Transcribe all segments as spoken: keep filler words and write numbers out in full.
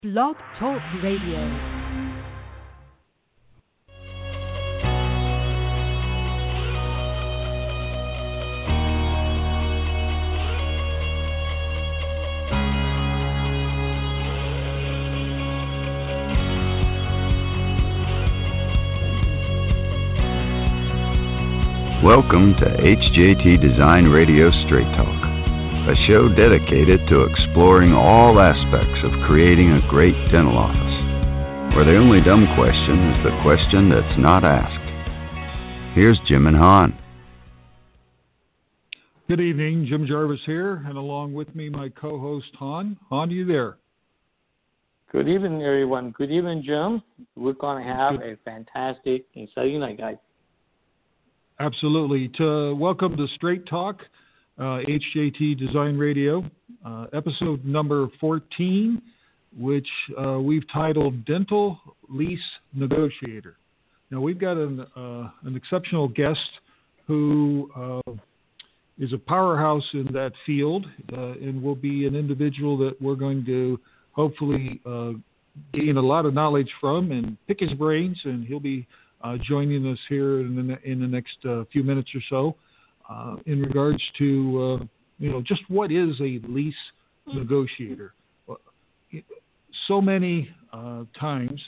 Blog Talk Radio. Welcome to H J T Design Radio Straight Talk, a show dedicated to exploring all aspects of creating a great dental office, where the only dumb question is the question that's not asked. Here's Jim and Han. Good evening, Jim Jarvis here, and along with me, my co-host Han. Han, are you there? Good evening, everyone. Good evening, Jim. We're going to have a fantastic, exciting night, guys. Absolutely. To welcome to Straight Talk, uh, H J T Design Radio, uh, episode number fourteen, which uh, we've titled Dental Lease Negotiator. Now, we've got an, uh, an exceptional guest who uh, is a powerhouse in that field uh, and will be an individual that we're going to hopefully uh, gain a lot of knowledge from and pick his brains, and he'll be Uh, joining us here in the, in the next uh, few minutes or so uh, in regards to, uh, you know, just what is a lease negotiator. So many uh, times,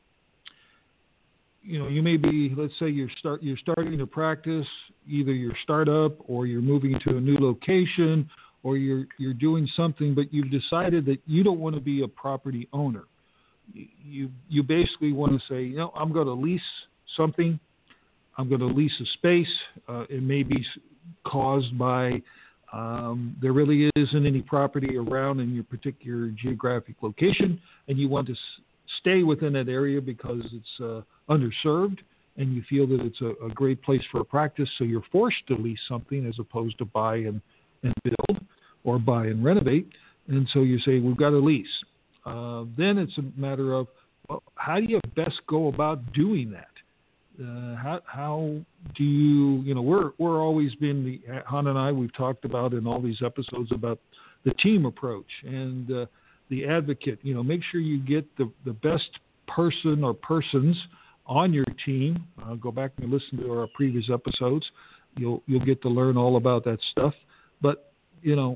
you know, you may be, let's say you're, start, you're starting a practice, either your startup or you're moving to a new location or you're, you're doing something, but you've decided that you don't want to be a property owner. You, you basically want to say, you know, I'm going to lease something. I'm going to lease a space. Uh, it may be caused by um, there really isn't any property around in your particular geographic location, and you want to s- stay within that area because it's uh, underserved, and you feel that it's a, a great place for a practice, so you're forced to lease something as opposed to buy and, and build or buy and renovate. And so you say, we've got a lease. Uh, then it's a matter of, well, how do you best go about doing that? Uh, how how do you, you know, we're we're always been, the, Han and I, we've talked about in all these episodes about the team approach and uh, the advocate. You know, make sure you get the, the best person or persons on your team. Uh, go back and listen to our previous episodes. You'll you'll get to learn all about that stuff. But, you know,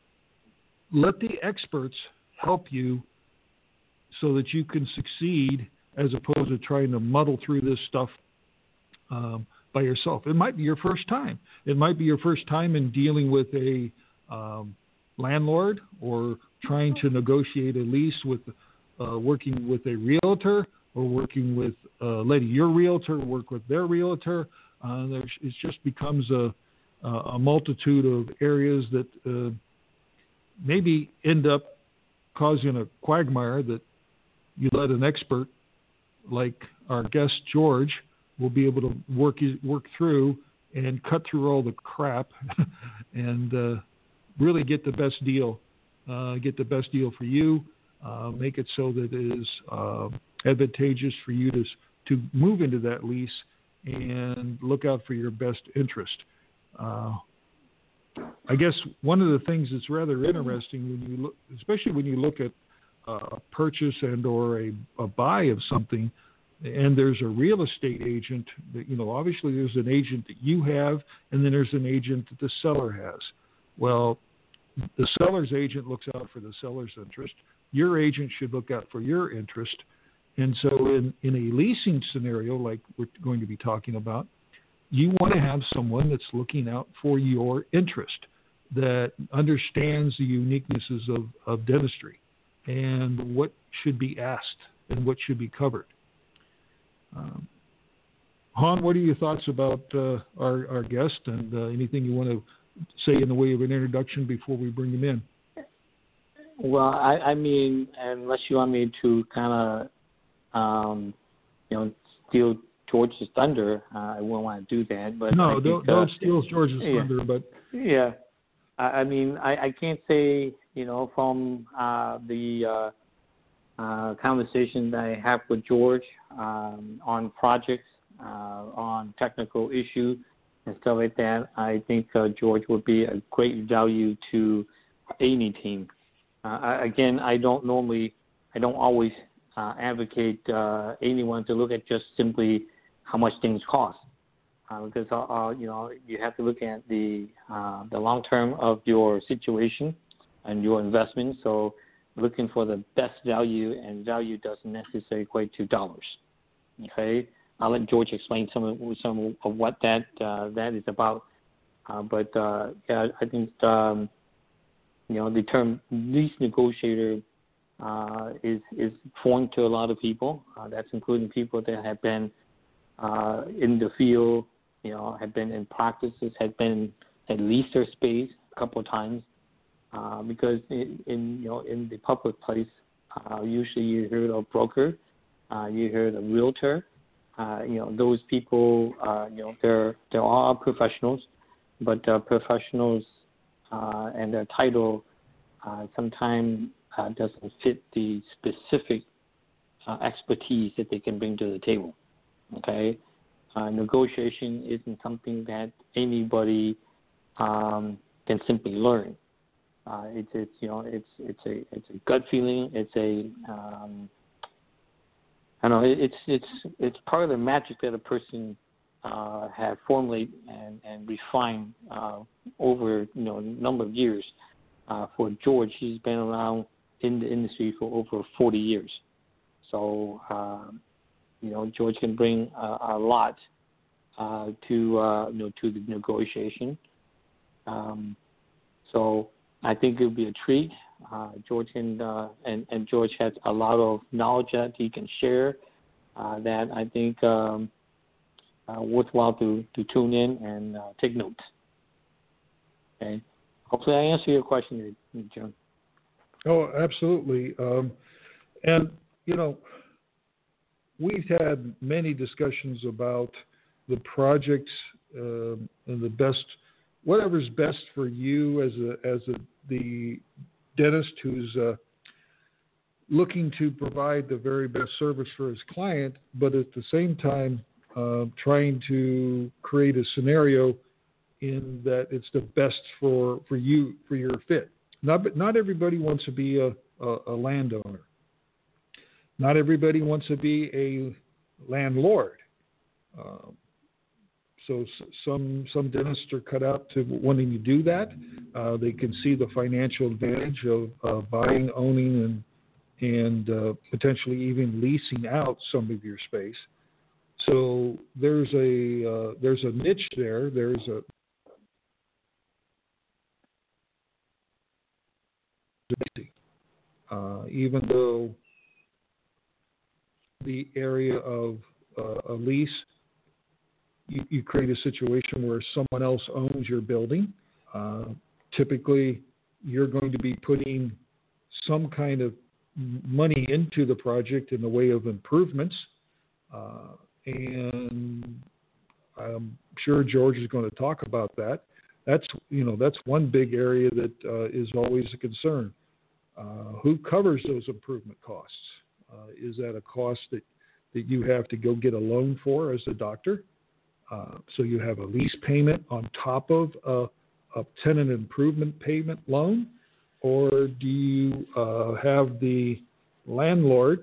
let the experts help you so that you can succeed as opposed to trying to muddle through this stuff um, by yourself. It might be your first time. It might be your first time in dealing with a um, landlord or trying to negotiate a lease with uh, working with a realtor or working with uh, letting your realtor work with their realtor. Uh, there's, it just becomes a, a multitude of areas that uh, maybe end up causing a quagmire that you let an expert like our guest George will be able to work work through and cut through all the crap and uh, really get the best deal, uh, get the best deal for you, uh, make it so that it is uh, advantageous for you to to move into that lease and look out for your best interest. Uh, I guess one of the things that's rather interesting when you look, especially when you look at a purchase and or a, a buy of something, and there's a real estate agent that, you know, obviously there's an agent that you have, and then there's an agent that the seller has. Well, the seller's agent looks out for the seller's interest. Your agent should look out for your interest. And so in, in a leasing scenario like we're going to be talking about, you want to have someone that's looking out for your interest, that understands the uniquenesses of, of dentistry and what should be asked and what should be covered. Um, Han, what are your thoughts about uh, our, our guest and uh, anything you want to say in the way of an introduction before we bring him in? Well, I, I mean, unless you want me to kind of, um, you know, steal George's thunder, uh, I wouldn't want to do that. But no, I think, don't, uh, don't steal George's yeah, thunder. But yeah, I, I mean, I, I can't say, you know, from uh, the uh, uh, conversation that I have with George um, on projects, uh, on technical issues and stuff like that, I think uh, George would be a great value to any team. Uh, I, again, I don't normally I don't always uh, advocate uh, anyone to look at just simply how much things cost, uh, because uh, uh, you know you have to look at the uh, the long term of your situation and your investment. So looking for the best value, and value doesn't necessarily equate to dollars. Okay, I'll let George explain some of some of what that uh, that is about. Uh, but uh, yeah, I think um, you know the term lease negotiator uh, is is foreign to a lot of people. Uh, that's including people that have been uh, in the field, you know, have been in practices, have been at leased their space a couple of times. Uh, because in, in you know in the public place, uh, usually you hear a broker, uh, you hear a realtor. Uh, you know those people. Uh, you know they're they're all professionals. But uh, professionals uh, and their title uh, sometimes uh, doesn't fit the specific uh, expertise that they can bring to the table. Okay, uh, negotiation isn't something that anybody um, can simply learn. Uh, it's it's you know it's it's a it's a gut feeling. It's a um, I don't know. It's it's it's part of the magic that a person Uh, have formulated and, and refined uh, over you know a number of years. Uh, for George, he's been around in the industry for over forty years. So uh, you know George can bring a, a lot uh, to uh, you know to the negotiation. Um, so I think it would be a treat. Uh, George can, uh, and and George has a lot of knowledge that he can share. Uh, that I think. Um, Uh, worthwhile to, to tune in and uh, take notes. Okay. Hopefully I answer your question, John. Oh, absolutely. Um, and, you know, we've had many discussions about the projects uh, and the best, whatever's best for you as a, as a, the dentist who's uh, looking to provide the very best service for his client, but at the same time, Uh, trying to create a scenario in that it's the best for, for you, for your fit. Not, not everybody wants to be a, a, a landowner. Not everybody wants to be a landlord. Uh, so some some dentists are cut out to wanting to do that. Uh, they can see the financial advantage of uh, buying, owning, and and uh, potentially even leasing out some of your space. So there's a uh, there's a niche there. There's a uh, even though the area of uh, a lease, you, you create a situation where someone else owns your building. Uh, typically, you're going to be putting some kind of money into the project in the way of improvements. Uh, And I'm sure George is going to talk about that. That's you know that's one big area that uh, is always a concern. Uh, who covers those improvement costs? Uh, is that a cost that, that you have to go get a loan for as a doctor? Uh, so you have a lease payment on top of a, a tenant improvement payment loan, or do you uh, have the landlord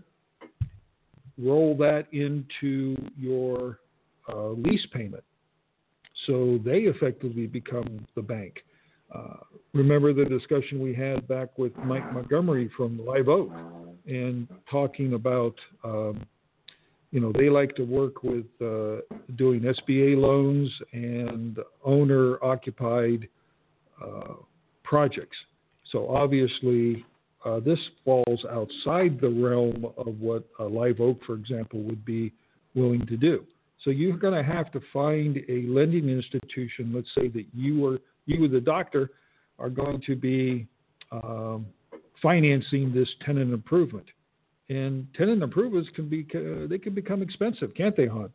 roll that into your uh, lease payment, so they effectively become the bank? Uh, remember the discussion we had back with Mike Montgomery from Live Oak, and talking about, um, you know, they like to work with uh, doing S B A loans and owner-occupied uh, projects. So obviously, Uh, this falls outside the realm of what uh, Live Oak, for example, would be willing to do. So you're going to have to find a lending institution. Let's say that you or you, the doctor, are going to be um, financing this tenant improvement, and tenant improvements can be uh, they can become expensive, can't they, Hon?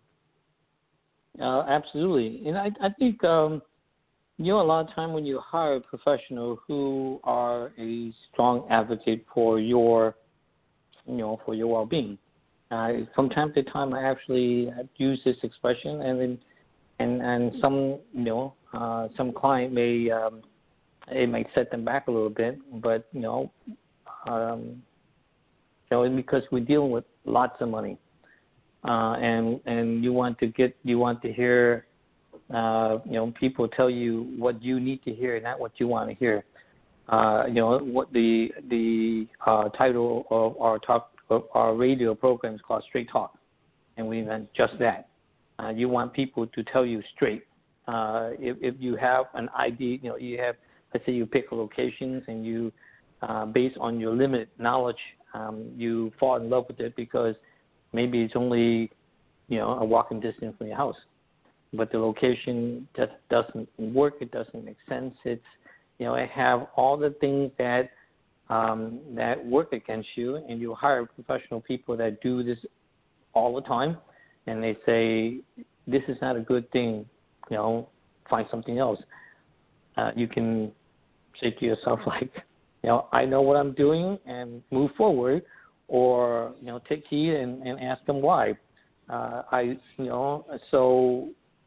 Uh, absolutely, and I, I think. Um... You know, a lot of time when you hire a professional who are a strong advocate for your, you know, for your well-being. Uh, from time to time, I actually use this expression, and then, and and some, you know, uh, some client may um, it might set them back a little bit, but you know, um, know, because we're dealing with lots of money, uh, and and you want to get you want to hear, uh, you know, people tell you what you need to hear, not what you want to hear. Uh, you know, what the the uh, title of our talk of our radio program is called Straight Talk, and we meant just that. Uh, you want people to tell you straight. Uh, if, if you have an idea, you know, you have, let's say you pick locations and you, uh, based on your limited knowledge, um, you fall in love with it because maybe it's only, you know, a walking distance from your house, but the location just doesn't work. It doesn't make sense. It's, you know, it have all the things that um, that work against you, and you hire professional people that do this all the time, and they say this is not a good thing. You know, find something else. Uh, you can say to yourself, like, you know, I know what I'm doing and move forward, or, you know, take heed and, and ask them why. Uh, I, you know, so,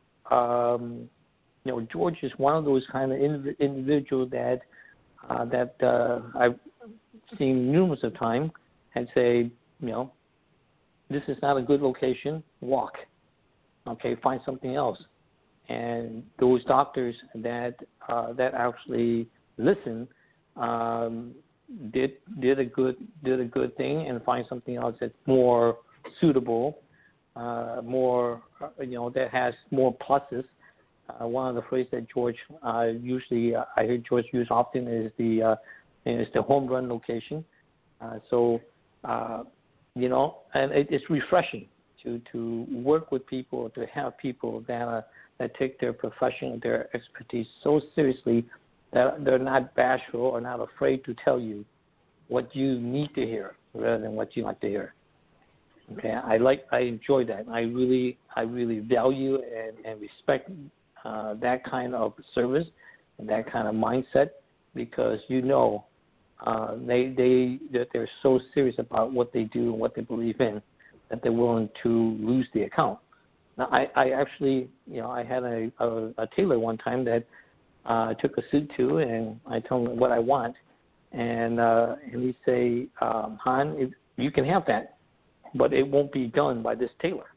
um, you know, George is one of those kind of indiv- individuals that, uh, that uh, I've seen numerous of times and say, you know, this is not a good location, walk. Okay, find something else. And those doctors that uh, that actually listen um, did did a good did a good thing and find something else that's more suitable, uh, more uh, you know that has more pluses. Uh, one of the phrases that George uh, usually uh, I hear George use often is the uh, is the home run location. Uh, so uh, you know, and it, it's refreshing to to work with people, to have people that are that take their profession, their expertise so seriously that they're not bashful or not afraid to tell you what you need to hear rather than what you like to hear. Okay, I like, I enjoy that. I really, I really value and, and respect uh, that kind of service and that kind of mindset because you know uh, they they that they're so serious about what they do and what they believe in that they're willing to lose the account. Now, I, I actually, you know, I had a, a, a tailor one time that uh, I took a suit to, and I told him what I want, and uh, and he say, um, Han, if, you can have that, but it won't be done by this tailor,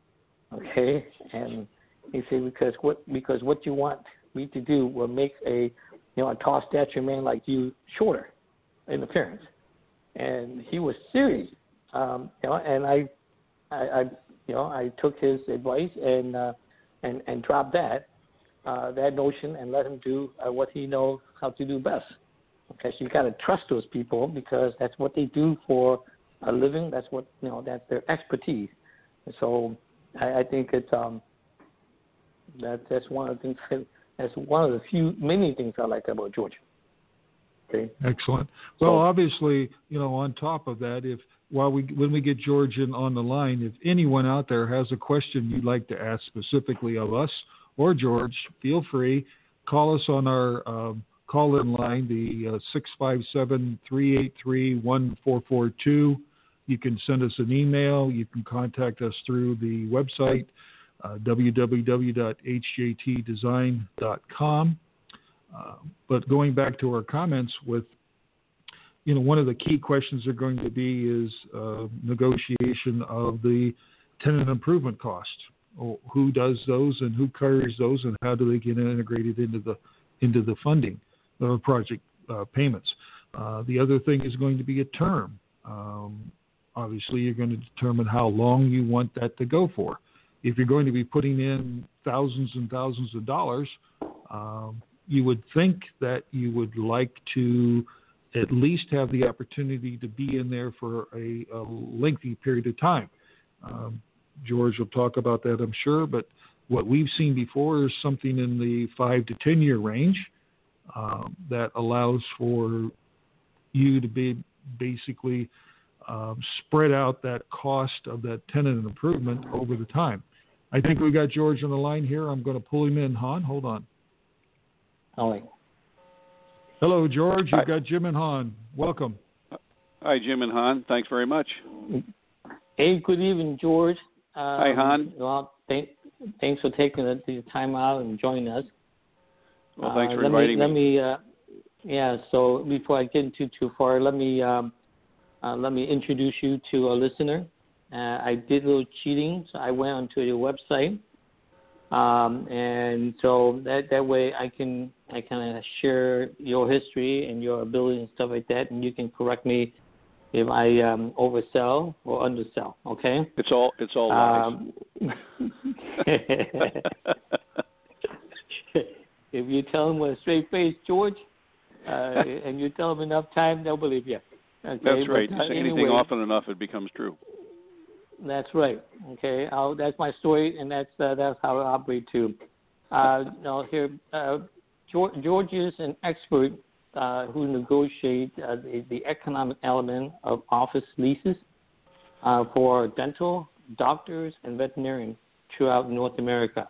okay? And he said because what because what you want me to do will make a, you know, a tall stature man like you shorter in appearance, and he was serious, um, you know, and I, I. I You know, I took his advice and uh, and and dropped that uh, that notion and let him do uh, what he knows how to do best. Okay, so you got to trust those people because that's what they do for a living. That's what you know. That's their expertise. And so I, I think it's um that that's one of the things. That, that's one of the few many things I like about George. Okay. Excellent. Well, so, obviously, you know, on top of that, if while we when we get George in on the line, if anyone out there has a question you'd like to ask specifically of us or George, feel free. Call us on our um, call-in line, the uh, six five seven, three eight three, one four four two. You can send us an email. You can contact us through the website, uh, w w w dot h j t design dot com. Uh, but going back to our comments with, you know, one of the key questions are going to be is uh, negotiation of the tenant improvement cost. Or who does those and who covers those and how do they get integrated into the into the funding of project uh, payments. Uh, the other thing is going to be a term. Um, obviously, you're going to determine how long you want that to go for. If you're going to be putting in thousands and thousands of dollars, um, you would think that you would like to at least have the opportunity to be in there for a, a lengthy period of time. Um, George will talk about that, I'm sure, but what we've seen before is something in the five to ten year range um, that allows for you to be basically um, spread out that cost of that tenant improvement over the time. I think we got George on the line here. I'm going to pull him in. Han, hold on. All right. Hello, George. Hi. You've got Jim and Han. Welcome. Hi, Jim and Han. Thanks very much. Hey, good evening, George. Um, Hi, Han. Well, thank, thanks for taking the, the time out and joining us. Well, thanks for uh, let inviting me. me. Let me uh, yeah, so before I get into too far, let me um, uh, let me introduce you to a listener. Uh, I did a little cheating, so I went onto your website, um, and so that that way I can I kind of share your history and your ability and stuff like that, and you can correct me if I um, oversell or undersell. Okay? It's all it's all lies. Um, if you tell them with a straight face, George, uh, and you tell them enough time, they'll believe you. Okay? That's right. But, You uh, say anyway, anything often enough, it becomes true. That's right. Okay, I'll, that's my story, and that's uh, that's how I operate too. Uh, now here, uh, George, George is an expert uh, who negotiates uh, the, the economic element of office leases uh, for dental, doctors, and veterinarians throughout North America.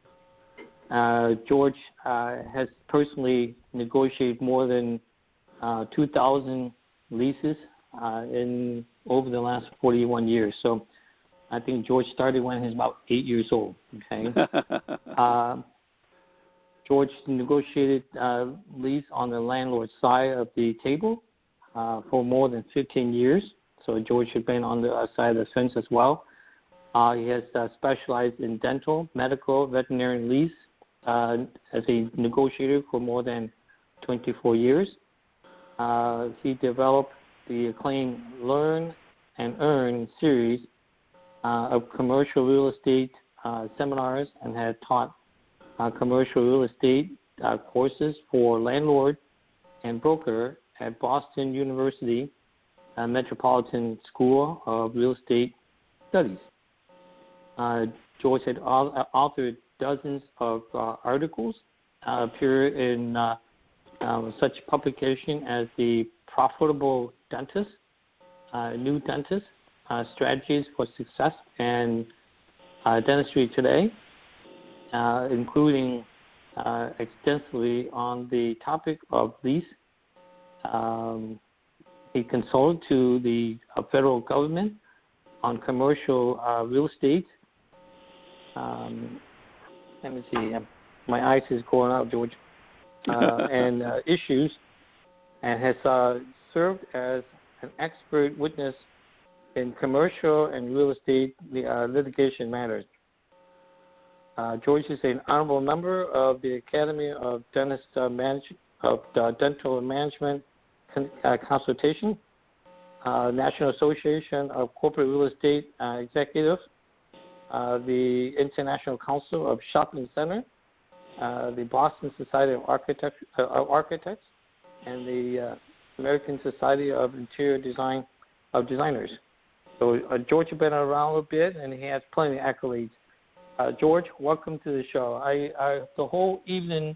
Uh, George uh, has personally negotiated more than uh, two thousand leases uh, in over the last forty-one years. So I think George started when he was about eight years old. Okay. uh, George negotiated uh, lease on the landlord side of the table uh, for more than fifteen years. So George has been on the uh, side of the fence as well. Uh, he has uh, specialized in dental, medical, veterinary lease uh, as a negotiator for more than twenty-four years. Uh, he developed the acclaimed Learn and Earn series uh, of commercial real estate uh, seminars and had taught uh, commercial real estate uh, courses for landlord and broker at Boston University uh, Metropolitan School of Real Estate Studies. Uh, George had al- authored dozens of uh, articles, uh, appeared in uh, um, such publication as the Profitable Dentist, uh, New Dentist, uh, Strategies for Success, and uh, Dentistry Today, uh, including uh, extensively on the topic of lease. Um, he consulted to the uh, federal government on commercial uh, real estate. Um, let me see. My eyes is going out, George. Uh, and uh, issues, and has uh, served as an expert witness in commercial and real estate uh, litigation matters. Uh, George is an honorable member of the Academy of Dentist uh, Manage- of uh, Dental Management Con- uh, Consultation, uh, National Association of Corporate Real Estate uh, Executives, uh, the International Council of Shopping Center, uh, the Boston Society of Architect- uh, of Architects, and the uh, American Society of Interior Design of Designers. So uh, George has been around a bit, and he has plenty of accolades. Uh, George, welcome to the show. I, I the whole evening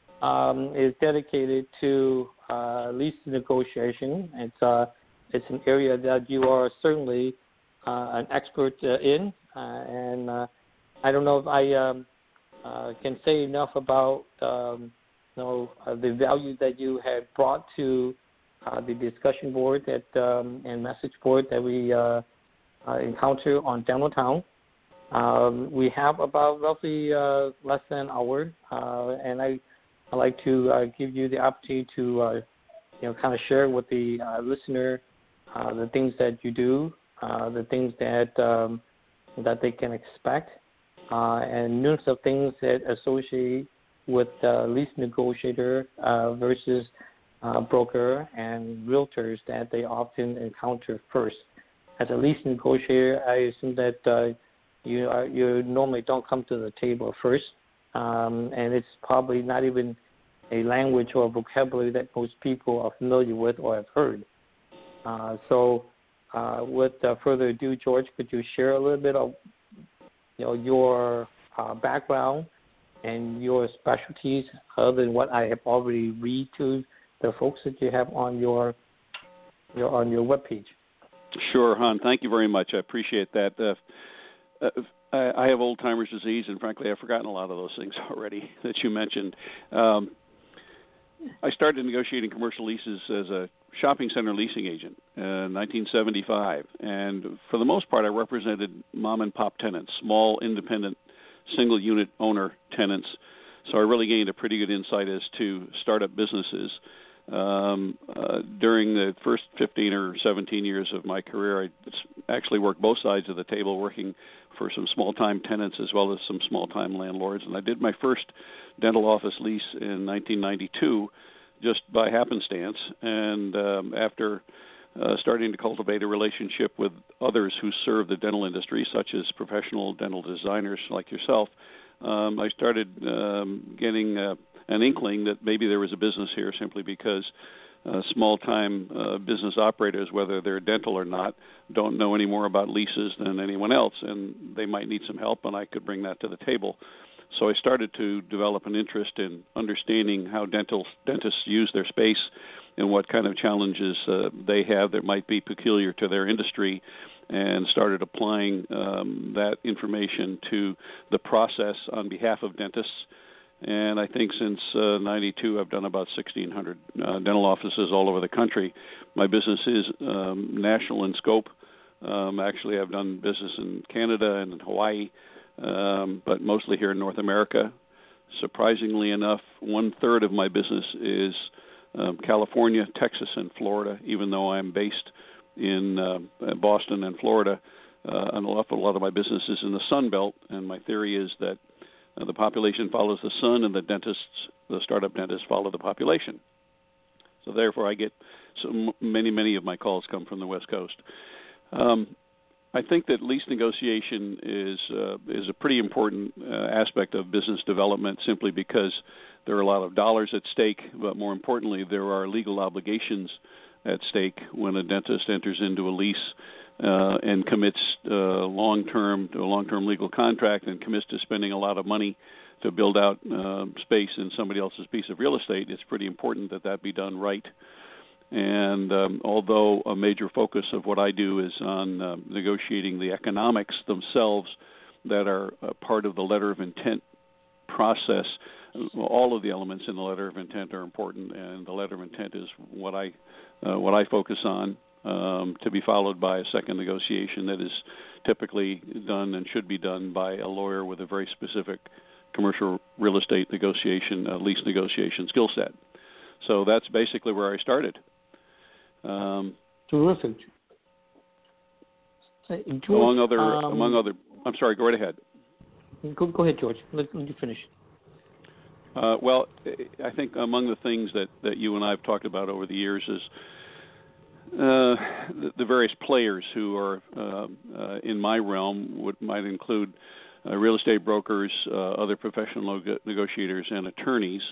um, is dedicated to uh, lease negotiation. It's uh, it's an area that you are certainly uh, an expert uh, in, uh, and uh, I don't know if I um, uh, can say enough about um, you know uh, the value that you have brought to uh, the discussion board that um, and message board that we uh, uh, encounter on Dental Town. Um, we have about roughly uh, less than an hour, uh, and I I'd like to uh, give you the opportunity to uh, you know kind of share with the uh, listener uh, the things that you do, uh, the things that um, that they can expect, uh, and numerous of things that associate with uh, lease negotiator uh, versus uh, broker and realtors that they often encounter first. As a lease negotiator, I assume that uh, You are, you normally don't come to the table first, um, and it's probably not even a language or vocabulary that most people are familiar with or have heard. Uh, so, uh, with uh, further ado, George, could you share a little bit of, you know, your uh, background and your specialties, other than what I have already read to the folks that you have on your, your on your webpage? Sure, Han. Thank you very much. I appreciate that. Uh, Uh, I have old-timer's disease, and frankly, I've forgotten a lot of those things already that you mentioned. Um, I started negotiating commercial leases as a shopping center leasing agent in nineteen seventy-five, and for the most part, I represented mom-and-pop tenants, small, independent, single-unit owner tenants, so I really gained a pretty good insight as to startup businesses. Um, uh, during the first fifteen or seventeen years of my career, I actually worked both sides of the table, working for some small-time tenants as well as some small-time landlords. And I did my first dental office lease in nineteen ninety-two just by happenstance. And um, after uh, starting to cultivate a relationship with others who serve the dental industry, such as professional dental designers like yourself, um, I started um, getting uh, an inkling that maybe there was a business here, simply because uh, small-time uh, business operators, whether they're dental or not, don't know any more about leases than anyone else, and they might need some help, and I could bring that to the table. So I started to develop an interest in understanding how dental dentists use their space and what kind of challenges uh, they have that might be peculiar to their industry, and started applying um, that information to the process on behalf of dentists. And I think since uh, ninety-two, I've done about sixteen hundred uh, dental offices all over the country. My business is um, national in scope. Um, actually, I've done business in Canada and in Hawaii, um, but mostly here in North America. Surprisingly enough, one-third of my business is um, California, Texas, and Florida, even though I'm based in uh, Boston and Florida. Uh, an awful lot of my business is in the Sun Belt, and my theory is that Uh, the population follows the sun, and the dentists, the startup dentists, follow the population. So therefore, I get so many, many of my calls come from the West Coast. Um, I think that lease negotiation is uh, is a pretty important uh, aspect of business development, simply because there are a lot of dollars at stake, but more importantly, there are legal obligations at stake when a dentist enters into a lease Uh, and commits uh, long-term to a long-term legal contract and commits to spending a lot of money to build out uh, space in somebody else's piece of real estate. It's pretty important that that be done right. And um, although a major focus of what I do is on uh, negotiating the economics themselves that are a part of the letter of intent process, all of the elements in the letter of intent are important, and the letter of intent is what I uh, what I focus on. Um, to be followed by a second negotiation that is typically done and should be done by a lawyer with a very specific commercial real estate negotiation, uh, lease negotiation skill set. So that's basically where I started. Um, Terrific. Uh, George, among other, um, among other, I'm sorry, go right ahead. Go, go ahead, George. Let, let you finish. Uh, well, I think among the things that, that you and I have talked about over the years is Uh, the, the various players who are uh, uh, in my realm would, might include uh, real estate brokers, uh, other professional nego- negotiators, and attorneys.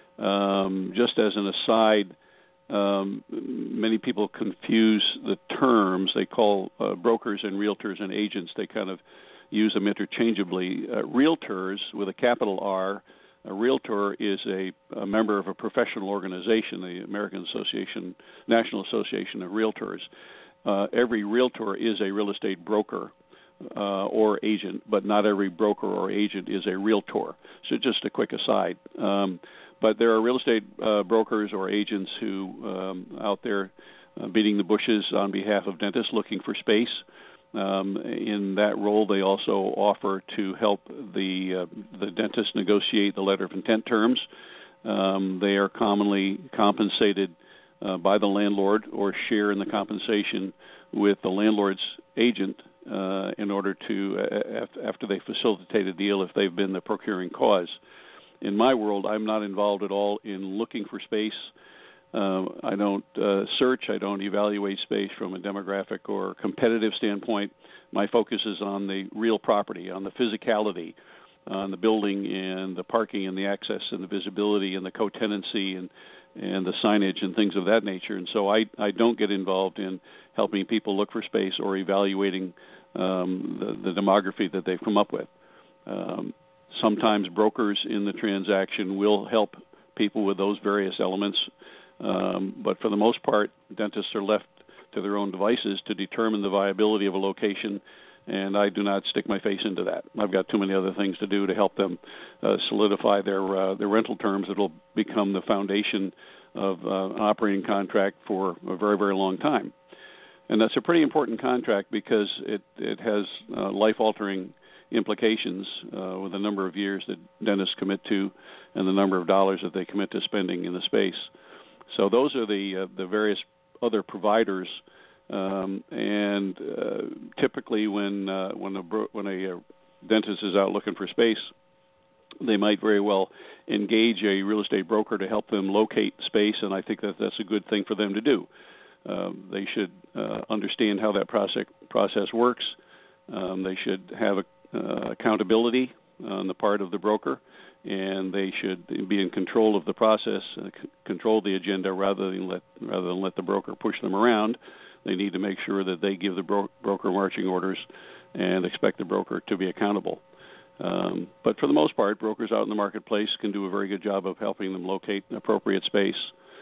Um, just as an aside, um, many people confuse the terms. They call uh, brokers and realtors and agents. They kind of use them interchangeably. Uh, realtors, with a capital R, a realtor is a, a member of a professional organization, the American Association, National Association of Realtors. Uh, every realtor is a real estate broker uh, or agent, but not every broker or agent is a realtor. So just a quick aside. Um, but there are real estate uh, brokers or agents who um, out there uh, beating the bushes on behalf of dentists looking for space. Um, in that role, they also offer to help the uh, the dentist negotiate the letter of intent terms. Um, they are commonly compensated uh, by the landlord or share in the compensation with the landlord's agent uh, in order to, uh, after they facilitate a deal, if they've been the procuring cause. In my world, I'm not involved at all in looking for space. Uh, I don't uh, search, I don't evaluate space from a demographic or competitive standpoint. My focus is on the real property, on the physicality, on the building and the parking and the access and the visibility and the co-tenancy and, and the signage and things of that nature. And so I, I don't get involved in helping people look for space or evaluating um, the, the demography that they've come up with. Um, sometimes brokers in the transaction will help people with those various elements. Um, but for the most part, dentists are left to their own devices to determine the viability of a location, and I do not stick my face into that. I've got too many other things to do to help them uh, solidify their uh, their rental terms that will become the foundation of uh, an operating contract for a very, very long time. And that's a pretty important contract because it, it has uh, life-altering implications uh, with the number of years that dentists commit to and the number of dollars that they commit to spending in the space. So those are the uh, the various other providers, um, and uh, typically when uh, when a bro- when a uh, dentist is out looking for space, they might very well engage a real estate broker to help them locate space, and I think that that's a good thing for them to do. Um, they should uh, understand how that process process works. Um, they should have a, uh, accountability on the part of the broker, and they should be in control of the process, uh, c- control the agenda rather than let rather than let the broker push them around. They need to make sure that they give the bro- broker marching orders and expect the broker to be accountable. Um, but for the most part, brokers out in the marketplace can do a very good job of helping them locate an appropriate space.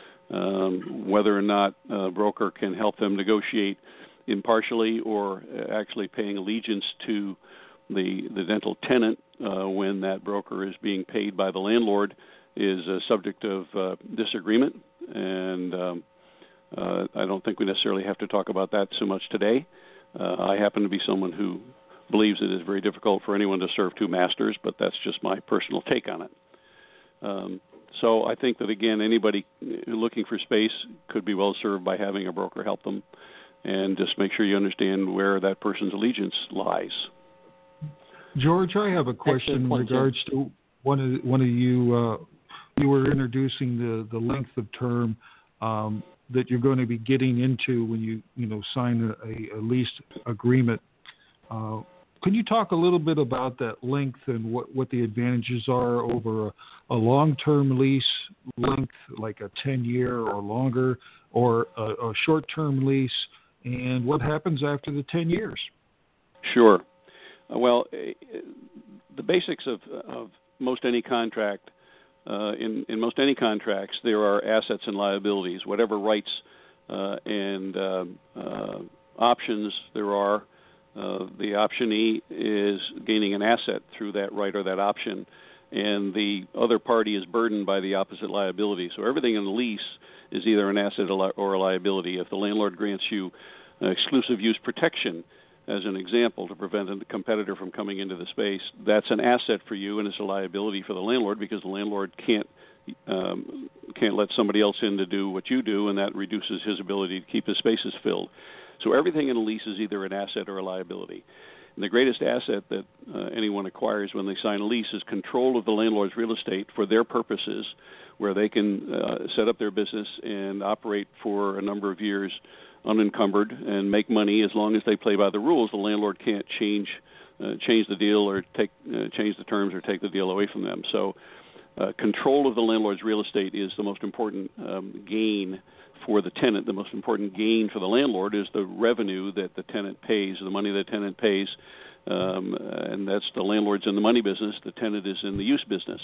Um, whether or not a broker can help them negotiate impartially or actually paying allegiance to the the dental tenant uh, when that broker is being paid by the landlord is a subject of uh, disagreement, and um, uh, I don't think we necessarily have to talk about that so much today. Uh, I happen to be someone who believes it is very difficult for anyone to serve two masters, but that's just my personal take on it. Um, so I think that, again, anybody looking for space could be well served by having a broker help them, and just make sure you understand where that person's allegiance lies. George, I have a question in regards to one of one of you. Uh, you were introducing the, the length of term um, that you're going to be getting into when you you know sign a, a lease agreement. Uh, Can you talk a little bit about that length and what, what the advantages are over a, a long-term lease length, like a ten-year or longer, or a, a short-term lease, and what happens after the ten years? Sure. Uh, well, uh, the basics of, of most any contract, uh, in, in most any contracts, there are assets and liabilities, whatever rights uh, and uh, uh, options there are. Uh, the optionee is gaining an asset through that right or that option, and the other party is burdened by the opposite liability. So everything in the lease is either an asset or a liability. If the landlord grants you uh, exclusive use protection, as an example, to prevent a competitor from coming into the space, that's an asset for you, and it's a liability for the landlord because the landlord can't um, can't let somebody else in to do what you do, and that reduces his ability to keep his spaces filled. So everything in a lease is either an asset or a liability. And the greatest asset that uh, anyone acquires when they sign a lease is control of the landlord's real estate for their purposes, where they can uh, set up their business and operate for a number of years unencumbered and make money as long as they play by the rules. The landlord can't change uh, change the deal or take uh, change the terms or take the deal away from them. So uh, control of the landlord's real estate is the most important um, gain for the tenant. The most important gain for the landlord is the revenue that the tenant pays, the money the tenant pays, um, and that's the landlord's in the money business, the tenant is in the use business.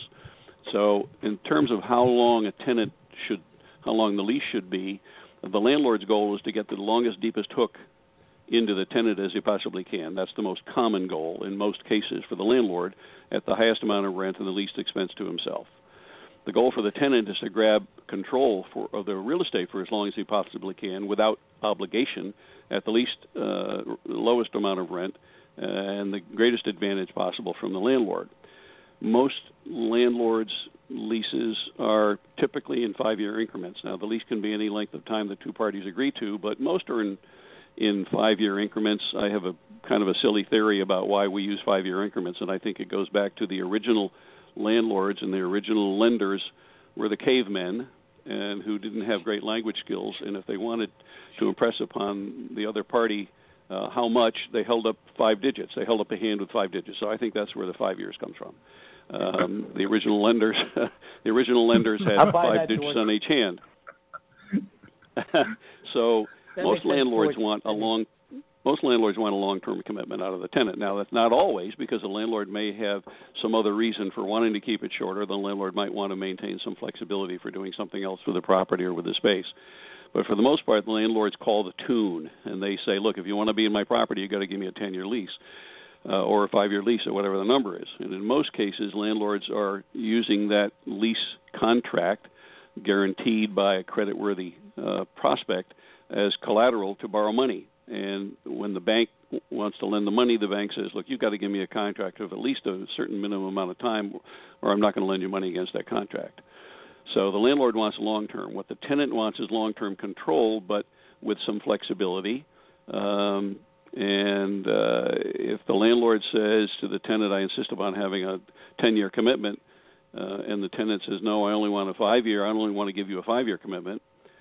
So in terms of how long a tenant should, how long the lease should be, the landlord's goal is to get the longest, deepest hook into the tenant as he possibly can. That's the most common goal in most cases for the landlord, at the highest amount of rent and the least expense to himself. The goal for the tenant is to grab control for, of the real estate for as long as he possibly can without obligation at the least uh, lowest amount of rent uh, and the greatest advantage possible from the landlord. Most landlords' leases are typically in five-year increments. Now, the lease can be any length of time the two parties agree to, but most are in, in five-year increments. I have a kind of a silly theory about why we use five-year increments, and I think it goes back to the original landlords and the original lenders were the cavemen and who didn't have great language skills, and if they wanted to impress upon the other party uh, how much, they held up five digits. They held up a hand with five digits. So I think that's where the five years comes from. Um, the original lenders, the original lenders had five digits George. on each hand. So that most landlords want a long. Most landlords want a long-term commitment out of the tenant. Now, that's not always, because the landlord may have some other reason for wanting to keep it shorter. The landlord might want to maintain some flexibility for doing something else with the property or with the space. But for the most part, the landlords call the tune, and they say, look, if you want to be in my property, you've got to give me a ten-year lease uh, or a five-year lease or whatever the number is. And in most cases, landlords are using that lease contract guaranteed by a creditworthy uh, prospect as collateral to borrow money. And when the bank wants to lend the money, the bank says, look, you've got to give me a contract of at least a certain minimum amount of time, or I'm not going to lend you money against that contract. So the landlord wants long-term. What the tenant wants is long-term control, but with some flexibility. Um, and uh, if the landlord says to the tenant, I insist upon having a ten-year commitment, uh, and the tenant says, no, I only want a five-year, I only want to give you a five-year commitment.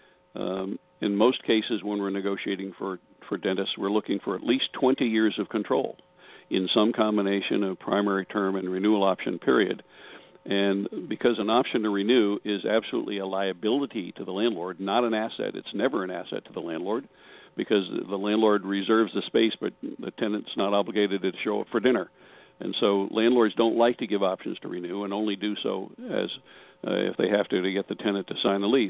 Um, in most cases, when we're negotiating for, for dentists, we're looking for at least twenty years of control in some combination of primary term and renewal option period. And because an option to renew is absolutely a liability to the landlord, not an asset, it's never an asset to the landlord, because the landlord reserves the space, but the tenant's not obligated to show up for dinner. And so landlords don't like to give options to renew and only do so as uh, if they have to to get the tenant to sign the lease.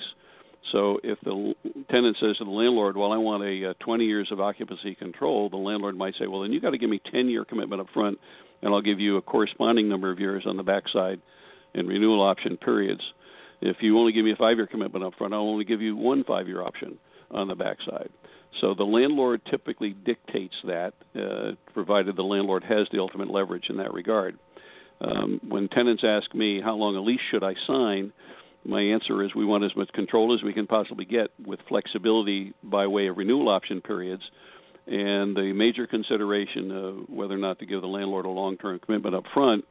So if the tenant says to the landlord, well, I want a uh, twenty years of occupancy control, the landlord might say, well, then you've got to give me ten-year commitment up front, and I'll give you a corresponding number of years on the backside in renewal option periods. If you only give me a five-year commitment up front, I'll only give you one five-year option on the backside. So the landlord typically dictates that, uh, provided the landlord has the ultimate leverage in that regard. Um, when tenants ask me how long a lease should I sign, my answer is we want as much control as we can possibly get with flexibility by way of renewal option periods. And the major consideration of whether or not to give the landlord a long-term commitment up front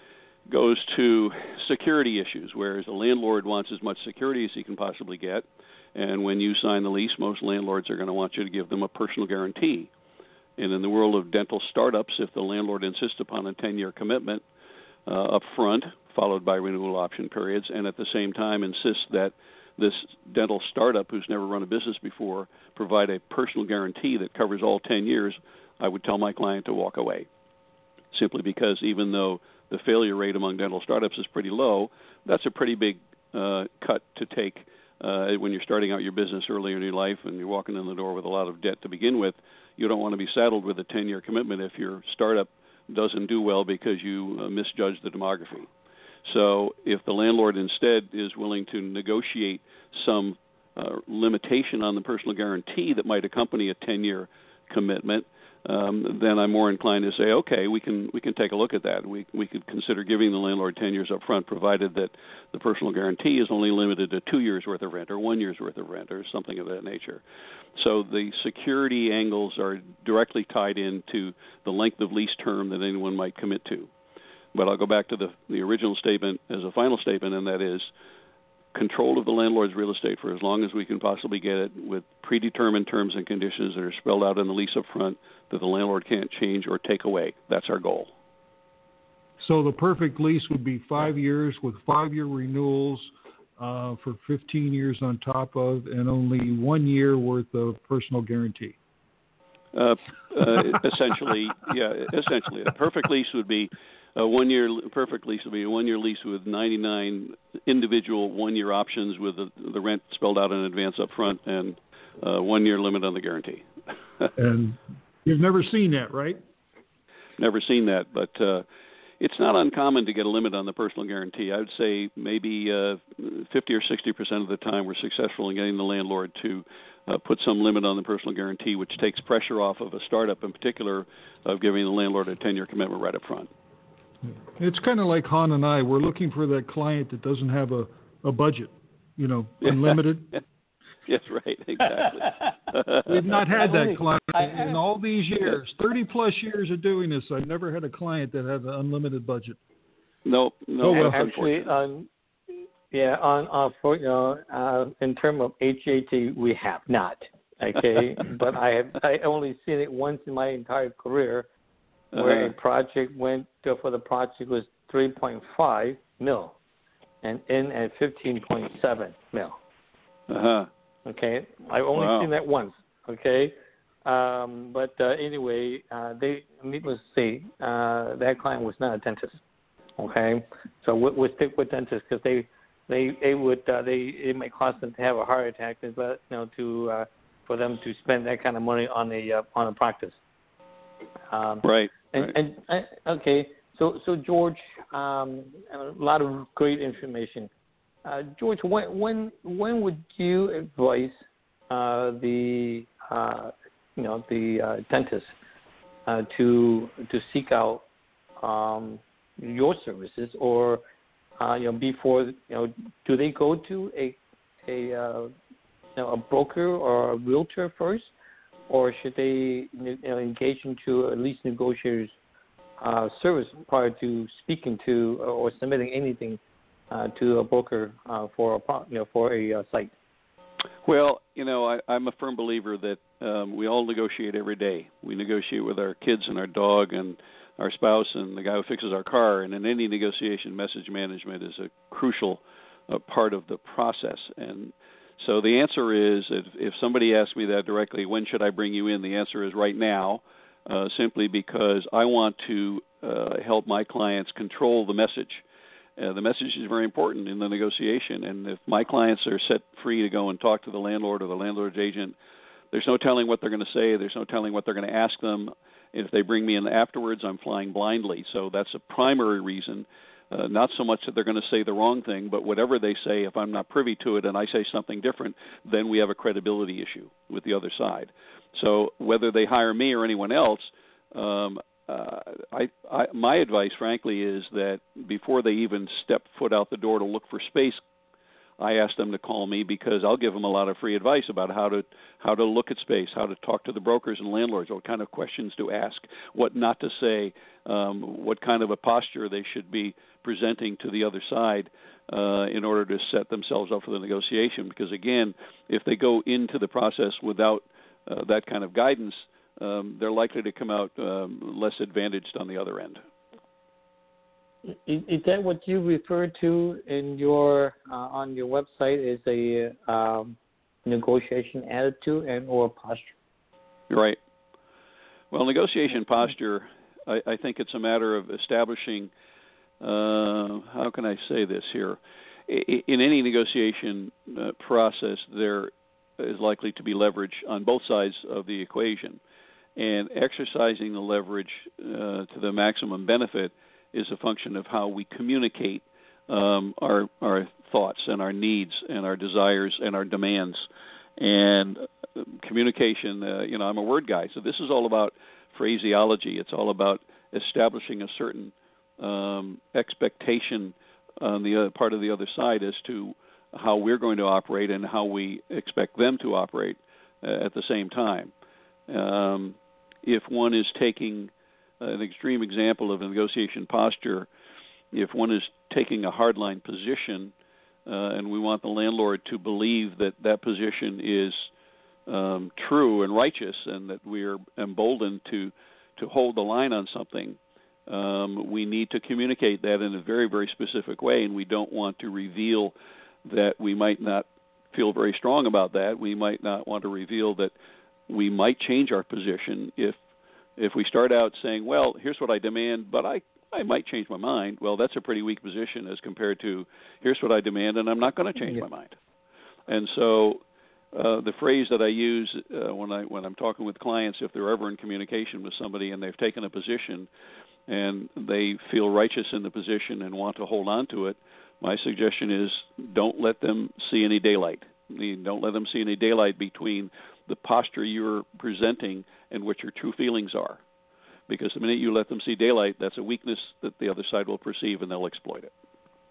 goes to security issues, whereas the landlord wants as much security as he can possibly get. And when you sign the lease, most landlords are going to want you to give them a personal guarantee. And in the world of dental startups, if the landlord insists upon a ten-year commitment uh, up front, followed by renewal option periods, and at the same time insists that this dental startup who's never run a business before provide a personal guarantee that covers all ten years, I would tell my client to walk away. Simply because even though the failure rate among dental startups is pretty low, that's a pretty big uh, cut to take uh, when you're starting out your business early in your life and you're walking in the door with a lot of debt to begin with. You don't want to be saddled with a ten-year commitment if your startup doesn't do well because you uh, misjudged the demography. So if the landlord instead is willing to negotiate some uh, limitation on the personal guarantee that might accompany a ten-year commitment, um, then I'm more inclined to say, okay, we can we can take a look at that. We we could consider giving the landlord ten years up front, provided that the personal guarantee is only limited to two years' worth of rent or one year's worth of rent or something of that nature. So the security angles are directly tied into the length of lease term that anyone might commit to. But I'll go back to the, the original statement as a final statement, and that is control of the landlord's real estate for as long as we can possibly get it with predetermined terms and conditions that are spelled out in the lease up front that the landlord can't change or take away. That's our goal. So the perfect lease would be five years with five-year renewals uh, for fifteen years on top of, and only one year worth of personal guarantee. Uh, uh, essentially, yeah, essentially. A perfect lease would be a one-year perfect lease would be a one-year lease with ninety-nine individual one-year options with the, the rent spelled out in advance up front and uh, one-year limit on the guarantee. And you've never seen that, right? Never seen that, but uh, it's not uncommon to get a limit on the personal guarantee. I would say maybe uh, fifty or sixty percent of the time we're successful in getting the landlord to uh, put some limit on the personal guarantee, which takes pressure off of a startup in particular of giving the landlord a ten-year commitment right up front. It's kind of like Han and I. We're looking for that client that doesn't have a, a budget, you know, unlimited. Yes, right, exactly. We've not had that client in all these years, thirty plus years of doing this. I've never had a client that had an unlimited budget. No, no. Oh, well. Actually, um, yeah, on, on for, you know, uh, in terms of H J T, we have not. Okay, but I have I only seen it once in my entire career, where uh-huh. a project went to, for the project was three point five mil, and in at fifteen point seven mil. Uh huh. Okay, I've only wow. seen that once. Okay, um, but uh, anyway, uh, they needless to say, uh, that client was not a dentist. Okay, so we'll, we'll stick with dentists because they they they would uh, they it might cost them to have a heart attack, but you know to uh, for them to spend that kind of money on a uh, on a practice. Um, right. And, right. and uh, okay, so so George, um, a lot of great information. Uh, George, when when when would you advise uh, the uh, you know the uh, dentist uh, to to seek out um, your services, or uh, you know, before, you know, do they go to a a uh, you know, a broker or a realtor first, or should they, you know, engage into a lease negotiator's uh, service prior to speaking to or submitting anything uh, to a broker uh, for a pro- you know for a uh, site? Well, you know, I, I'm a firm believer that um, we all negotiate every day. We negotiate with our kids and our dog and our spouse and the guy who fixes our car. And in any negotiation, message management is a crucial uh, part of the process. And so the answer is, if, if somebody asks me that directly, when should I bring you in? The answer is right now, uh, simply because I want to uh, help my clients control the message. Uh, the message is very important in the negotiation, and if my clients are set free to go and talk to the landlord or the landlord's agent, there's no telling what they're going to say. There's no telling what they're going to ask them. If they bring me in afterwards, I'm flying blindly. So that's a primary reason, uh, not so much that they're going to say the wrong thing, but whatever they say, if I'm not privy to it and I say something different, then we have a credibility issue with the other side. So whether they hire me or anyone else, um, Uh, I, I, my advice, frankly, is that before they even step foot out the door to look for space, I ask them to call me, because I'll give them a lot of free advice about how to how to look at space, how to talk to the brokers and landlords, what kind of questions to ask, what not to say, um, what kind of a posture they should be presenting to the other side uh, in order to set themselves up for the negotiation. Because, again, if they go into the process without uh, that kind of guidance, Um, they're likely to come out um, less advantaged on the other end. Is, is that what you refer to in your uh, on your website as a um, negotiation attitude and or posture? You're right. Well, negotiation posture, I, I think it's a matter of establishing. Uh, how can I say this here? I, in any negotiation uh, process, there is likely to be leverage on both sides of the equation. And exercising the leverage uh, to the maximum benefit is a function of how we communicate um, our our thoughts and our needs and our desires and our demands. And uh, communication, uh, you know, I'm a word guy, so this is all about phraseology. It's all about establishing a certain um, expectation on the other part of the other side as to how we're going to operate and how we expect them to operate uh, at the same time. Um, if one is taking an extreme example of a negotiation posture, if one is taking a hardline position uh, and we want the landlord to believe that that position is um, true and righteous and that we are emboldened to, to hold the line on something, um, we need to communicate that in a very, very specific way, and we don't want to reveal that we might not feel very strong about that. We might not want to reveal that we might change our position if if we start out saying, well, here's what I demand, but I, I might change my mind. Well, that's a pretty weak position as compared to here's what I demand, and I'm not going to change yeah. my mind. And so uh, the phrase that I use uh, when, I, when I'm talking with clients, if they're ever in communication with somebody and they've taken a position and they feel righteous in the position and want to hold on to it, my suggestion is don't let them see any daylight. Don't let them see any daylight between the posture you're presenting and what your true feelings are. Because the minute you let them see daylight, that's a weakness that the other side will perceive, and they'll exploit it.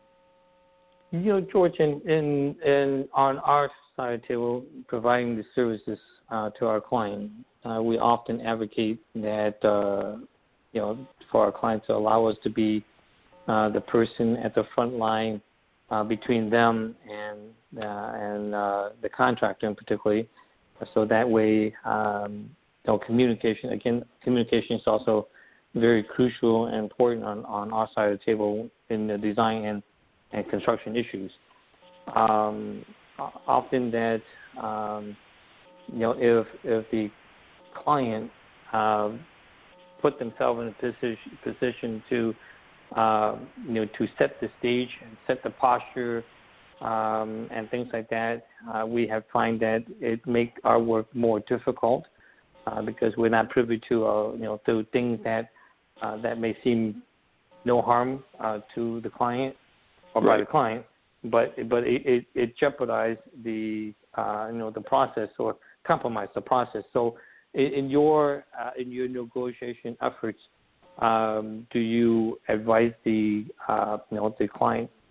You know, George, in, in, in on our side of the table, providing the services uh, to our client, uh, we often advocate that, uh, you know, for our clients to allow us to be uh, the person at the front line uh, between them and, uh, and uh, the contractor in particular. So that way, um, you know, communication, again, communication is also very crucial and important on, on our side of the table in the design and, and construction issues. Um, often that, um, you know, if, if the client uh, put themselves in a position, position to, uh, you know, to set the stage and set the posture, Um, and things like that, uh, we have find that it make our work more difficult uh, because we're not privy to, uh, you know, to things that uh, that may seem no harm uh, to the client or right. by the client, but but it, it, it jeopardizes the uh, you know the process or compromise the process. So in, in your uh, in your negotiation efforts, um, do you advise the uh, you know the client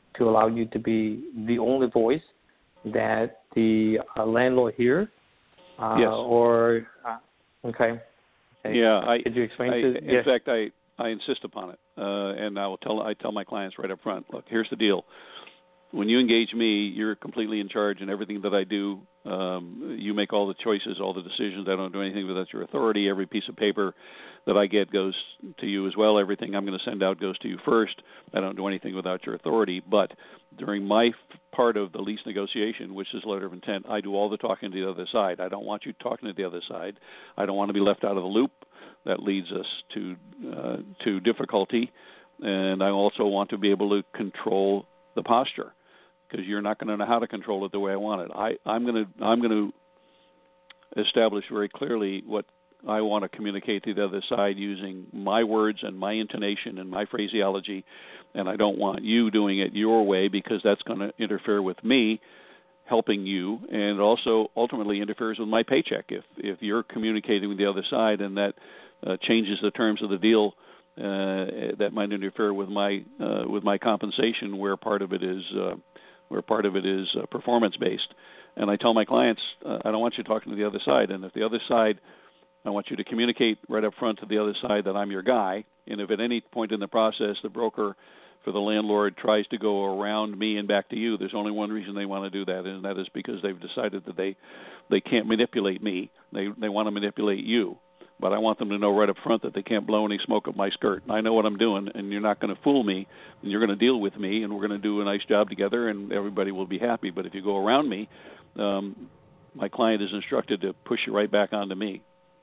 to allow you to be the only voice that the uh, landlord hears? Uh, yes. Or uh, okay. okay. Yeah. I, Could you explain? I, to, in yeah. fact, I, I insist upon it, uh, and I will tell I tell my clients right up front. Look, here's the deal. When you engage me, you're completely in charge in everything that I do. Um, you make all the choices, all the decisions. I don't do anything without your authority. Every piece of paper that I get goes to you as well. Everything I'm going to send out goes to you first. I don't do anything without your authority. But during my f- part of the lease negotiation, which is letter of intent, I do all the talking to the other side. I don't want you talking to the other side. I don't want to be left out of the loop. That leads us to uh, to difficulty. And I also want to be able to control the posture, because you're not going to know how to control it the way I want it. I, I'm going to I'm going to establish very clearly what I want to communicate to the other side using my words and my intonation and my phraseology, and I don't want you doing it your way, because that's going to interfere with me helping you, and it also ultimately interferes with my paycheck. If if you're communicating with the other side and that uh, changes the terms of the deal, uh, that might interfere with my uh, with my compensation, where part of it is uh, where part of it is uh, performance-based. And I tell my clients, uh, I don't want you talking to the other side. And if the other side, I want you to communicate right up front to the other side that I'm your guy. And if at any point in the process the broker for the landlord tries to go around me and back to you, there's only one reason they want to do that, and that is because they've decided that they, they can't manipulate me. They they want to manipulate you. But I want them to know right up front that they can't blow any smoke up my skirt. And I know what I'm doing, and you're not going to fool me, and you're going to deal with me, and we're going to do a nice job together, and everybody will be happy. But if you go around me, um, my client is instructed to push you right back onto me.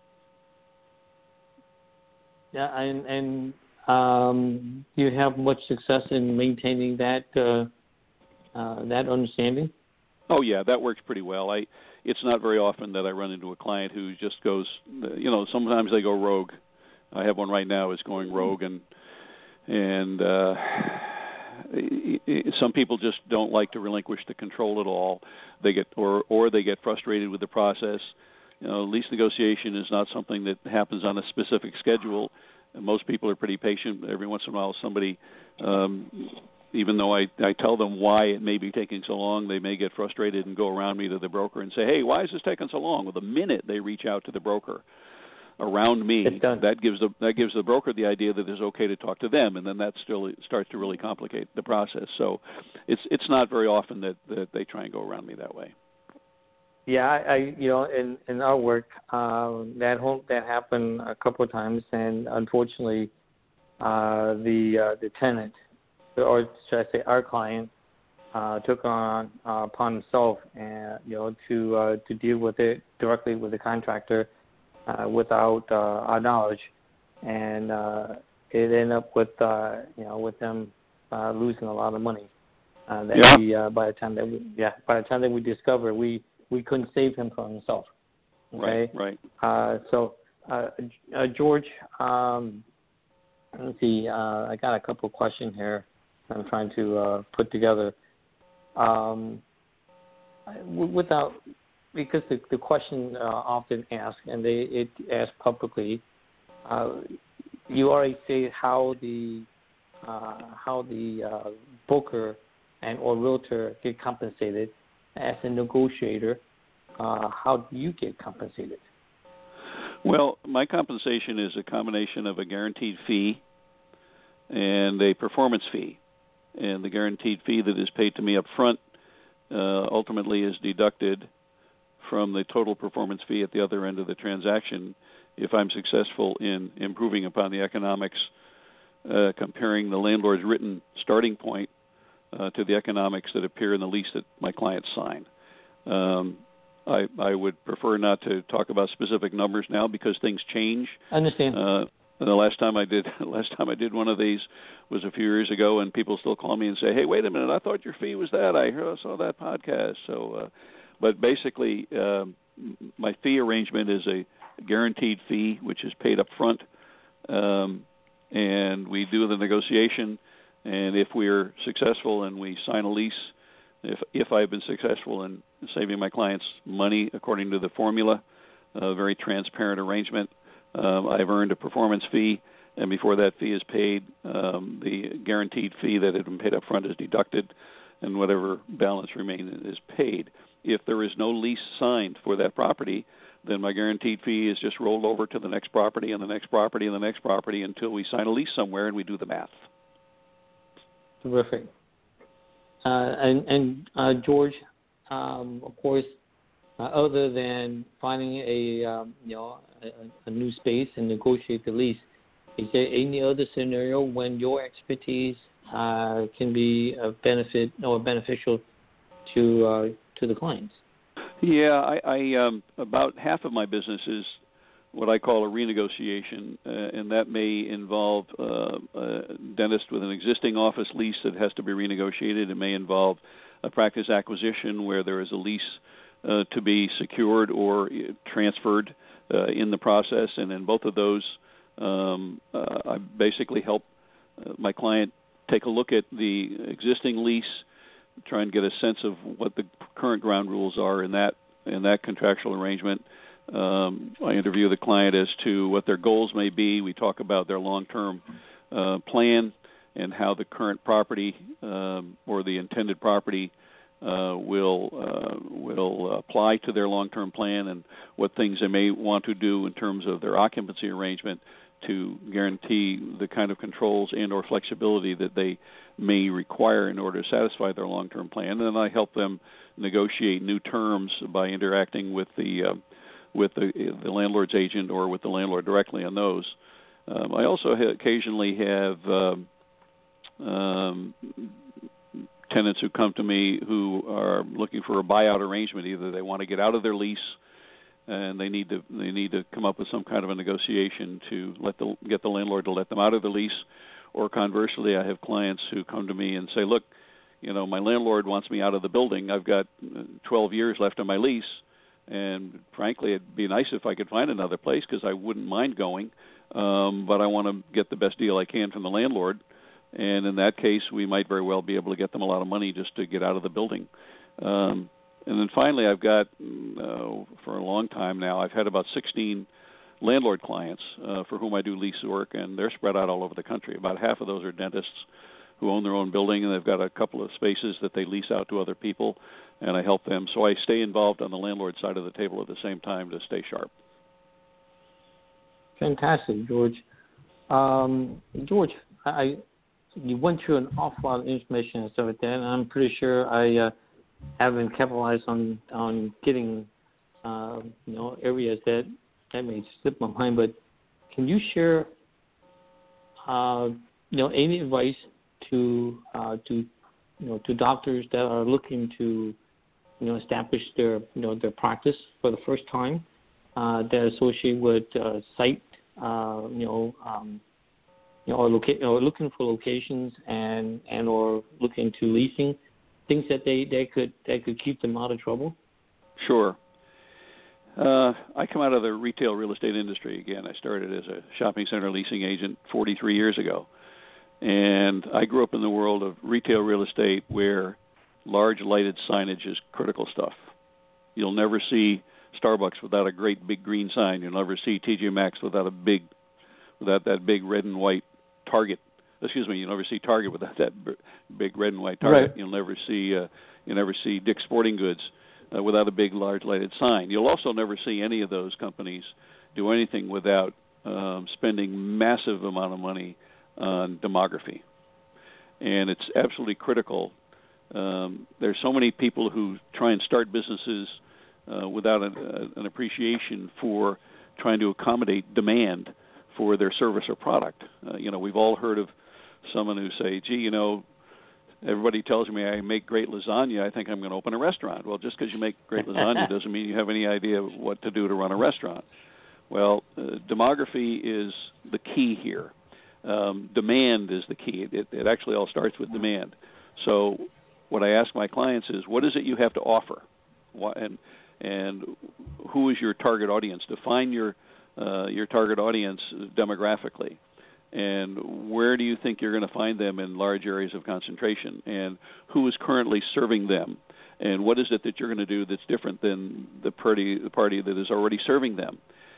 Yeah, and, and um, you have much success in maintaining that uh, uh, that understanding? Oh, yeah, that works pretty well. I It's not very often that I run into a client who just goes, you know, sometimes they go rogue. I have one right now is going rogue, and and uh, some people just don't like to relinquish the control at all. They get or or they get frustrated with the process. You know, lease negotiation is not something that happens on a specific schedule. And most people are pretty patient. Every once in a while, somebody, um, even though I, I tell them why it may be taking so long, they may get frustrated and go around me to the broker and say, hey, why is this taking so long? Well, the minute they reach out to the broker around me, that gives the that gives the broker the idea that it's okay to talk to them, and then that still starts to really complicate the process. So it's it's not very often that, that they try and go around me that way. Yeah, I, I you know, in, in our work, uh, that whole, that happened a couple of times, and unfortunately, uh, the uh, the tenant, or should I say, our client, uh, took on uh, upon himself, and you know, to uh, to deal with it directly with the contractor, uh, without uh, our knowledge, and uh, it ended up with uh, you know with them uh, losing a lot of money. Uh, that yeah. we uh, by the time that we yeah by the time that we discovered we. we couldn't save him from himself. Okay? Right, right. Uh, so, uh, uh, George, um, let's see, uh, I got a couple of questions here I'm trying to uh, put together. Um, without, because the, the question uh, often asked, and they it asked publicly, uh, you already say how the uh, how the uh, broker and or realtor get compensated. As a negotiator, uh, how do you get compensated? Well, my compensation is a combination of a guaranteed fee and a performance fee. And the guaranteed fee that is paid to me up front uh, ultimately is deducted from the total performance fee at the other end of the transaction if I'm successful in improving upon the economics, uh, comparing the landlord's written starting point Uh, to the economics that appear in the lease that my clients sign. Um, I, I would prefer not to talk about specific numbers now because things change. I understand. Uh, the last time I did, last time I did one of these was a few years ago, and people still call me and say, "Hey, wait a minute! I thought your fee was that. I heard, I saw that podcast." So, uh, but basically, um, my fee arrangement is a guaranteed fee, which is paid up front, um, and we do the negotiation. And if we're successful and we sign a lease, if if I've been successful in saving my clients money according to the formula, a very transparent arrangement, uh, I've earned a performance fee, and before that fee is paid, um, the guaranteed fee that had been paid up front is deducted, and whatever balance remains is paid. If there is no lease signed for that property, then my guaranteed fee is just rolled over to the next property and the next property and the next property until we sign a lease somewhere and we do the math. Terrific. Uh, and and uh, George, um, of course, uh, other than finding a um, you know a, a new space and negotiate the lease, is there any other scenario when your expertise uh, can be a benefit or beneficial to uh, to the clients? Yeah, I, I um, about half of my business is what I call a renegotiation, uh, and that may involve uh, a dentist with an existing office lease that has to be renegotiated. It may involve a practice acquisition where there is a lease uh, to be secured or transferred uh, in the process, and in both of those, um, uh, I basically help uh, my client take a look at the existing lease, try and get a sense of what the current ground rules are in that in that contractual arrangement. Um, I interview the client as to what their goals may be. We talk about their long-term uh, plan and how the current property um, or the intended property uh, will uh, will apply to their long-term plan, and what things they may want to do in terms of their occupancy arrangement to guarantee the kind of controls and or flexibility that they may require in order to satisfy their long-term plan. And then I help them negotiate new terms by interacting with the uh, with the, the landlord's agent or with the landlord directly on those. Um, I also ha- occasionally have um, um, tenants who come to me who are looking for a buyout arrangement. Either they want to get out of their lease and they need to they need to come up with some kind of a negotiation to let the get the landlord to let them out of the lease, or conversely, I have clients who come to me and say, look, you know, my landlord wants me out of the building. I've got twelve years left on my lease, and frankly, it'd be nice if I could find another place because I wouldn't mind going, um, but I want to get the best deal I can from the landlord. And in that case, we might very well be able to get them a lot of money just to get out of the building. Um, and then finally, I've got, uh, for a long time now, I've had about sixteen landlord clients uh, for whom I do lease work, and they're spread out all over the country. About half of those are dentists who own their own building, and they've got a couple of spaces that they lease out to other people, and I help them. So I stay involved on the landlord side of the table at the same time to stay sharp. Fantastic, George. Um, George, I, you went through an awful lot of information and stuff like that, and I'm pretty sure I uh, haven't capitalized on on getting uh, you know areas that that may slip my mind. But can you share uh, you know any advice to uh, to you know to doctors that are looking to you know establish their you know their practice for the first time, uh, that associate with uh, site uh, you know um, you know or, loca- or looking for locations and and or looking to leasing, things that they, they could that could keep them out of trouble? Sure. Uh, I come out of the retail real estate industry again. I started as a shopping center leasing agent forty-three years ago. And I grew up in the world of retail real estate where large lighted signage is critical stuff. You'll never see Starbucks without a great big green sign. You'll never see T J Maxx without a big, without that big red and white Target. Excuse me, you'll never see Target without that b- big red and white Target. Right. You'll never see, uh, you'll never see Dick's Sporting Goods uh, without a big, large lighted sign. You'll also never see any of those companies do anything without um, spending massive amount of money on demography. And it's absolutely critical. Um, there's so many people who try and start businesses uh, without an, uh, an appreciation for trying to accommodate demand for their service or product. Uh, you know, we've all heard of someone who say, gee, you know, everybody tells me I make great lasagna, I think I'm going to open a restaurant. Well, just because you make great lasagna doesn't mean you have any idea what to do to run a restaurant. Well, uh, demography is the key here. Um, demand is the key. It, it actually all starts with demand. So what I ask my clients is, what is it you have to offer? What, and and who is your target audience? Define your uh, your target audience demographically. And where do you think you're going to find them in large areas of concentration? And who is currently serving them? And what is it that you're going to do that's different than the party, the party that is already serving them?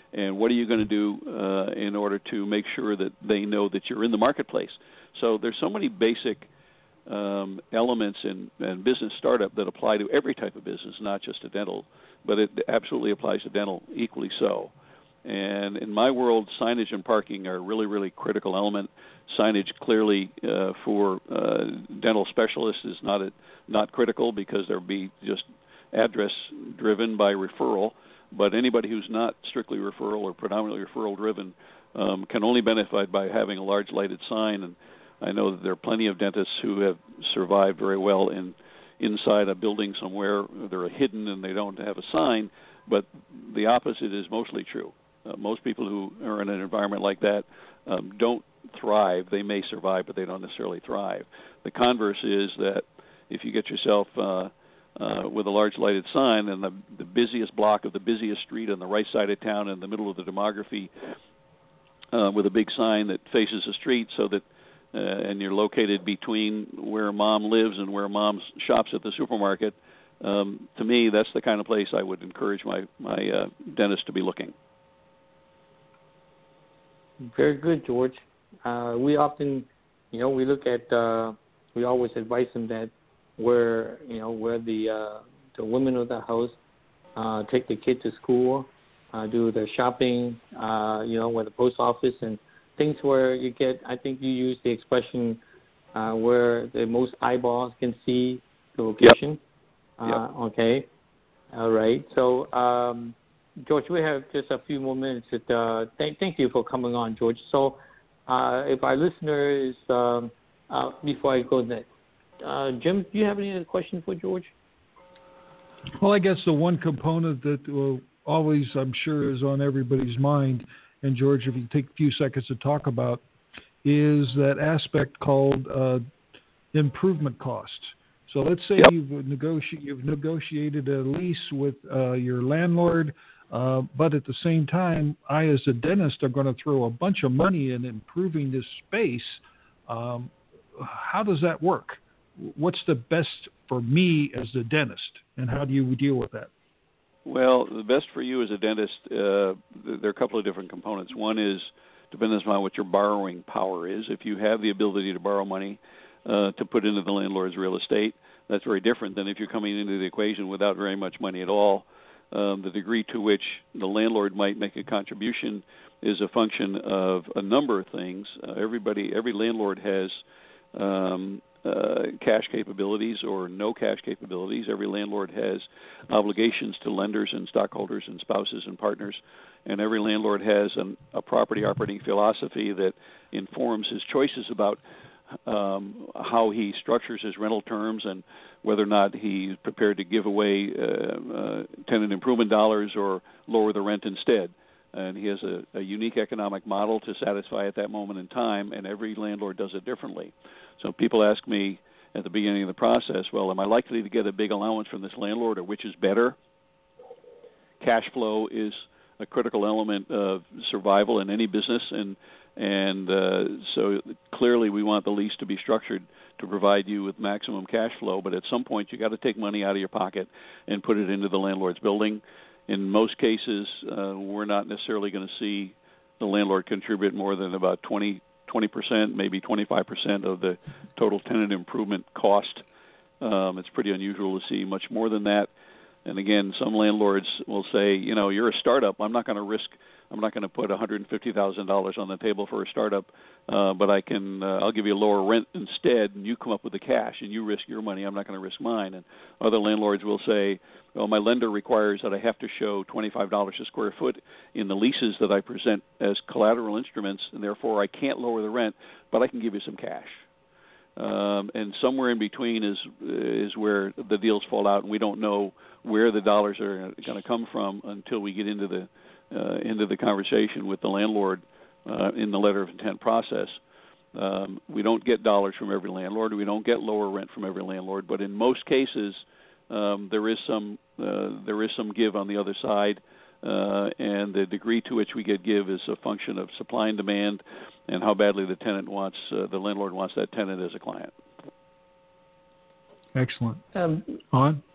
and what are you going to do uh, in order to make sure that they know that you're in the marketplace. So there's so many basic um, elements in, in business startup that apply to every type of business, not just to dental, but it absolutely applies to dental equally so. And in my world, signage and parking are a really, really critical element. Signage clearly uh, for uh, dental specialists is not a, not critical because there'll be just address driven by referral. But anybody who's not strictly referral or predominantly referral driven um, can only benefit by having a large lighted sign. And I know that there are plenty of dentists who have survived very well in inside a building somewhere. They're hidden and they don't have a sign. But the opposite is mostly true. Uh, most people who are in an environment like that um, don't thrive. They may survive, but they don't necessarily thrive. The converse is that if you get yourself uh, uh, with a large lighted sign and the, the busiest block of the busiest street on the right side of town in the middle of the demography uh, with a big sign that faces the street so that uh, and you're located between where mom lives and where mom shops at the supermarket, um, to me, that's the kind of place I would encourage my, my uh, dentist to be looking. Very good, George. Uh, we often, you know, we look at, uh, we always advise them that where, you know, where the uh, the women of the house uh, take the kid to school, uh, do their shopping, uh, you know, where the post office and things where you get, I think you use the expression uh, where the most eyeballs can see the location. Yep. Uh, yep. Okay. All right. So, um, George, we have just a few more minutes. That, uh, th- thank you for coming on, George. So uh, if our listener is, um, uh, before I go next, uh, Jim, do you have any other questions for George? Well, I guess the one component that will always, I'm sure, is on everybody's mind, and George, if you take a few seconds to talk about, is that aspect called uh, improvement costs. So let's say yep. you've, negoti- you've negotiated a lease with uh, your landlord, Uh, but at the same time, I, as a dentist, are going to throw a bunch of money in improving this space. Um, how does that work? What's the best for me as a dentist, and how do you deal with that? Well, the best for you as a dentist, uh, there are a couple of different components. One is depends on what your borrowing power is. If you have the ability to borrow money uh, to put into the landlord's real estate, that's very different than if you're coming into the equation without very much money at all. Um, the degree to which the landlord might make a contribution is a function of a number of things. Uh, everybody, every landlord has um, uh, cash capabilities or no cash capabilities. Every landlord has obligations to lenders and stockholders and spouses and partners. And every landlord has an, a property operating philosophy that informs his choices about um, how he structures his rental terms and whether or not he's prepared to give away uh, uh, tenant improvement dollars or lower the rent instead. And he has a, a unique economic model to satisfy at that moment in time, and every landlord does it differently. So people ask me at the beginning of the process, well, am I likely to get a big allowance from this landlord, or which is better? Cash flow is a critical element of survival in any business, and And uh, so clearly we want the lease to be structured to provide you with maximum cash flow, but at some point you got to take money out of your pocket and put it into the landlord's building. In most cases, uh, we're not necessarily going to see the landlord contribute more than about twenty, twenty percent, maybe twenty-five percent of the total tenant improvement cost. Um, it's pretty unusual to see much more than that. And again, some landlords will say, you know, you're a startup. I'm not going to risk I'm not going to put one hundred fifty thousand dollars on the table for a startup, uh, but I can. Uh, I'll give you a lower rent instead, and you come up with the cash, and you risk your money. I'm not going to risk mine. And other landlords will say, well, my lender requires that I have to show twenty-five dollars a square foot in the leases that I present as collateral instruments, and therefore I can't lower the rent, but I can give you some cash. Um, and somewhere in between is is where the deals fall out, and we don't know where the dollars are going to come from until we get into the Uh, into the conversation with the landlord uh, in the letter of intent process. Um, we don't get dollars from every landlord. We don't get lower rent from every landlord. But in most cases, um, there is some uh, there is some give on the other side, uh, and the degree to which we get give is a function of supply and demand, and how badly the tenant wants uh, the landlord wants that tenant as a client. Excellent. Um, On.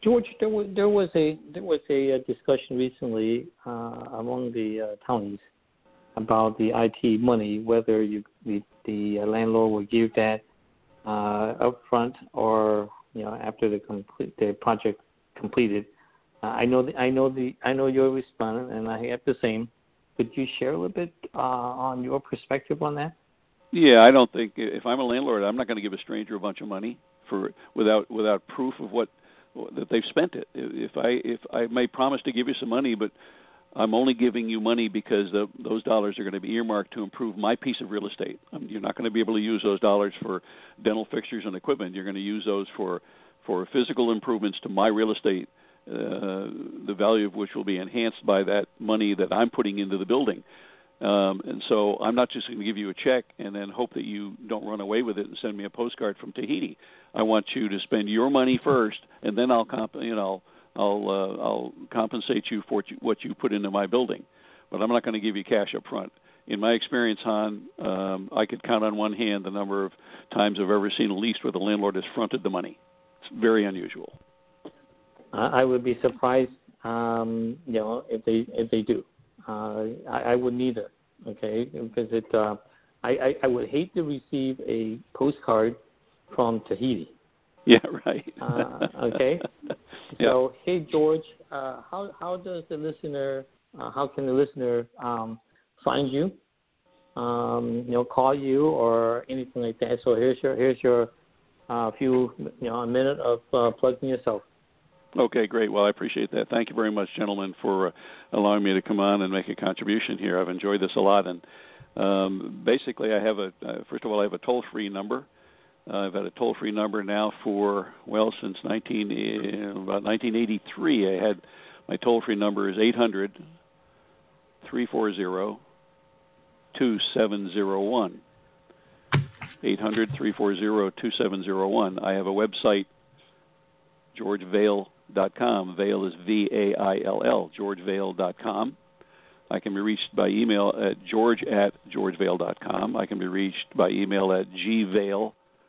George, there was there was a there was a, a discussion recently uh, among the uh, townies about the I T money, whether you the, the landlord will give that uh, up front or you know after the complete the project completed. Uh, I know the, I know the I know your response, and I have the same. Could you share a little bit uh, on your perspective on that? Yeah, I don't think if I'm a landlord, I'm not going to give a stranger a bunch of money for without without proof of what that they've spent it. If I if I may promise to give you some money, but I'm only giving you money because the, those dollars are going to be earmarked to improve my piece of real estate. Um, you're not going to be able to use those dollars for dental fixtures and equipment. You're going to use those for for physical improvements to my real estate, uh, the value of which will be enhanced by that money that I'm putting into the building. Um, and so I'm not just going to give you a check and then hope that you don't run away with it and send me a postcard from Tahiti. I want you to spend your money first, and then I'll comp- you know I'll uh, I'll compensate you for what you, what you put into my building. But I'm not going to give you cash up front. In my experience, Han, um, I could count on one hand the number of times I've ever seen a lease where the landlord has fronted the money. It's very unusual. I would be surprised, um, you know, if they if they do. Uh, I, I wouldn't either, okay, because it. Uh, I, I, I would hate to receive a postcard from Tahiti. Yeah, right. uh, okay. So, yeah. Hey George, uh, how how does the listener? Uh, how can the listener um, find you? Um, you know, call you or anything like that. So here's your here's your uh, few you know a minute of uh, plugging yourself. Okay, great. Well, I appreciate that. Thank you very much, gentlemen, for uh, allowing me to come on and make a contribution here. I've enjoyed this a lot. And um, basically, I have a, uh, first of all, I have a toll-free number. Uh, I've had a toll-free number now for, well, since nineteen, uh, about nineteen eighty-three. I had, my toll-free number is eight hundred, three four zero, two seven zero one. eight hundred, three four zero, two seven zero one. I have a website, george vail dot com. Vail is V A I L L, george vail dot com. I can be reached by email at george at george vail dot com. I can be reached by email at gvail,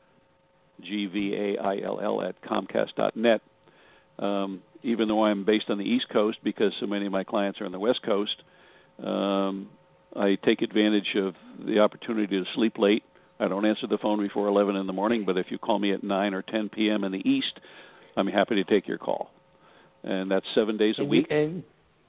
G V A I L L, at comcast dot net. Um, even though I'm based on the East Coast, because so many of my clients are on the West Coast, um, I take advantage of the opportunity to sleep late. I don't answer the phone before eleven in the morning, but if you call me at nine or ten p.m. in the East, I'm happy to take your call. And that's seven days a and week. You, and,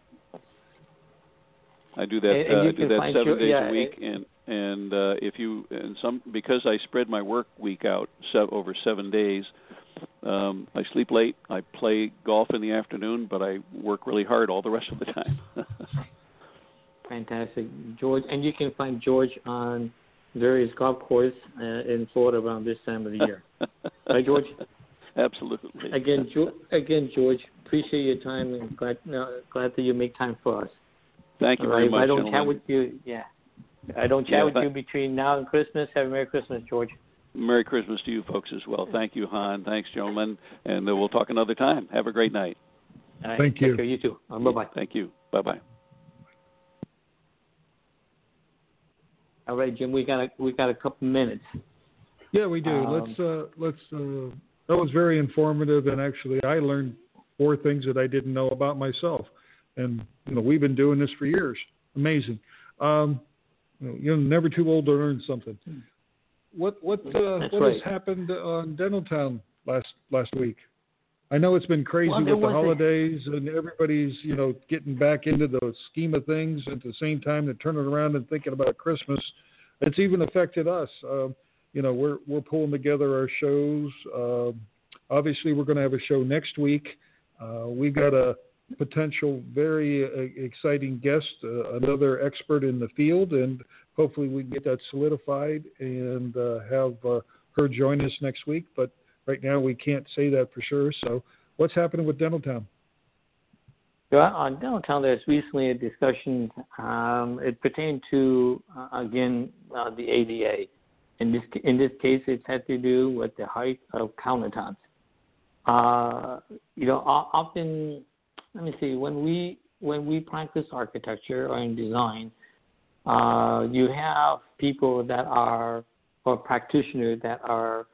I do that. And, and uh, I do that seven your, days yeah, a week, and and uh, if you and some because I spread my work week out seven, over seven days. Um, I sleep late. I play golf in the afternoon, but I work really hard all the rest of the time. Fantastic, George. And you can find George on various golf courses uh, in Florida around this time of the year. Right, George? Absolutely. Again, jo- again, George, appreciate your time and glad uh, glad that you make time for us. Thank you All very right, much, I don't gentlemen. chat with you. Yeah, I don't chat yeah, with th- you between now and Christmas. Have a Merry Christmas, George. Merry Christmas to you folks as well. Thank you, Han. Thanks, gentlemen. And uh, we'll talk another time. Have a great night. All right, Thank you. Take care. You too. Um, bye-bye. Thank you. Bye-bye. All right, Jim, we got a, we got a couple minutes. Yeah, we do. Um, let's uh, let's. Uh, that was very informative, and actually, I learned four things that I didn't know about myself. And you know, we've been doing this for years. Amazing. Um, you know, you're never too old to learn something. What what uh, what right. has happened on Dentaltown last last week? I know it's been crazy well, with the was holidays, a... and everybody's you know getting back into the scheme of things. At the same time, they're turning around and thinking about Christmas. It's even affected us. Uh, you know, we're we're pulling together our shows. Uh, obviously, we're going to have a show next week. Uh, we got a potential very uh, exciting guest, uh, another expert in the field, and hopefully we can get that solidified and uh, have uh, her join us next week. But right now we can't say that for sure. So what's happening with Dentaltown? Yeah, on Dentaltown, there's recently a discussion. Um, it pertained to, uh, again, uh, the A D A. In this in this case, it had to do with the height of countertops. Uh, you know, often, let me see, when we when we practice architecture or in design, uh, you have people that are, or practitioners that are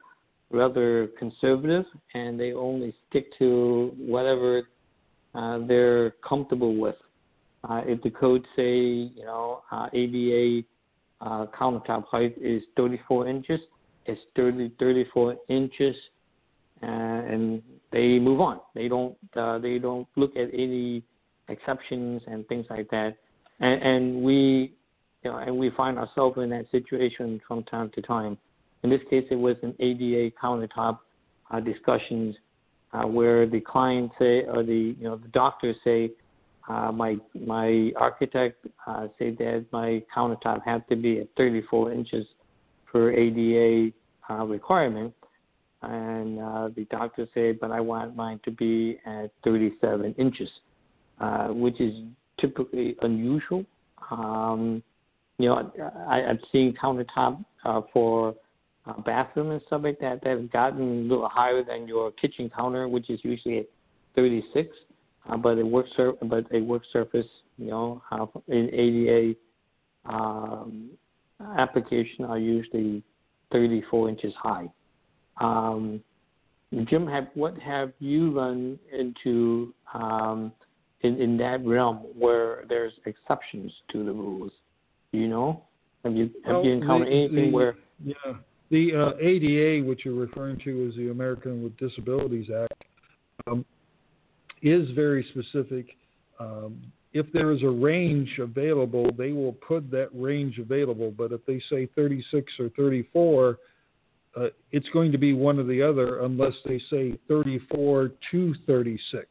rather conservative, and they only stick to whatever uh, they're comfortable with. Uh, if the code say, you know, uh, A D A uh, countertop height is thirty-four inches, it's thirty, thirty-four inches, uh, and they move on. They don't uh, they don't look at any exceptions and things like that. And, and we, you know, and we find ourselves in that situation from time to time. In this case, it was an A D A countertop uh, discussions uh, where the client say, or the you know the doctors say, uh, my my architect uh, say that my countertop had to be at thirty-four inches per A D A uh, requirement, and uh, the doctor said, but I want mine to be at thirty-seven inches, uh, which is typically unusual. Um, you know, I, I've seen countertop uh, for uh, bathroom and stuff like that that have gotten a little higher than your kitchen counter, which is usually at thirty-six. Uh, but a work sur- but a work surface, you know, uh, in A D A um, application are usually thirty-four inches high. Um, Jim, have what have you run into um, in in that realm where there's exceptions to the rules? Do you know? Have you have well, you encountered the, anything the, where? Yeah, the uh, A D A, which you're referring to as the American with Disabilities Act, um, is very specific. Um, if there is a range available, they will put that range available. But if they say thirty-six or thirty-four, uh, it's going to be one or the other unless they say thirty-four to thirty-six.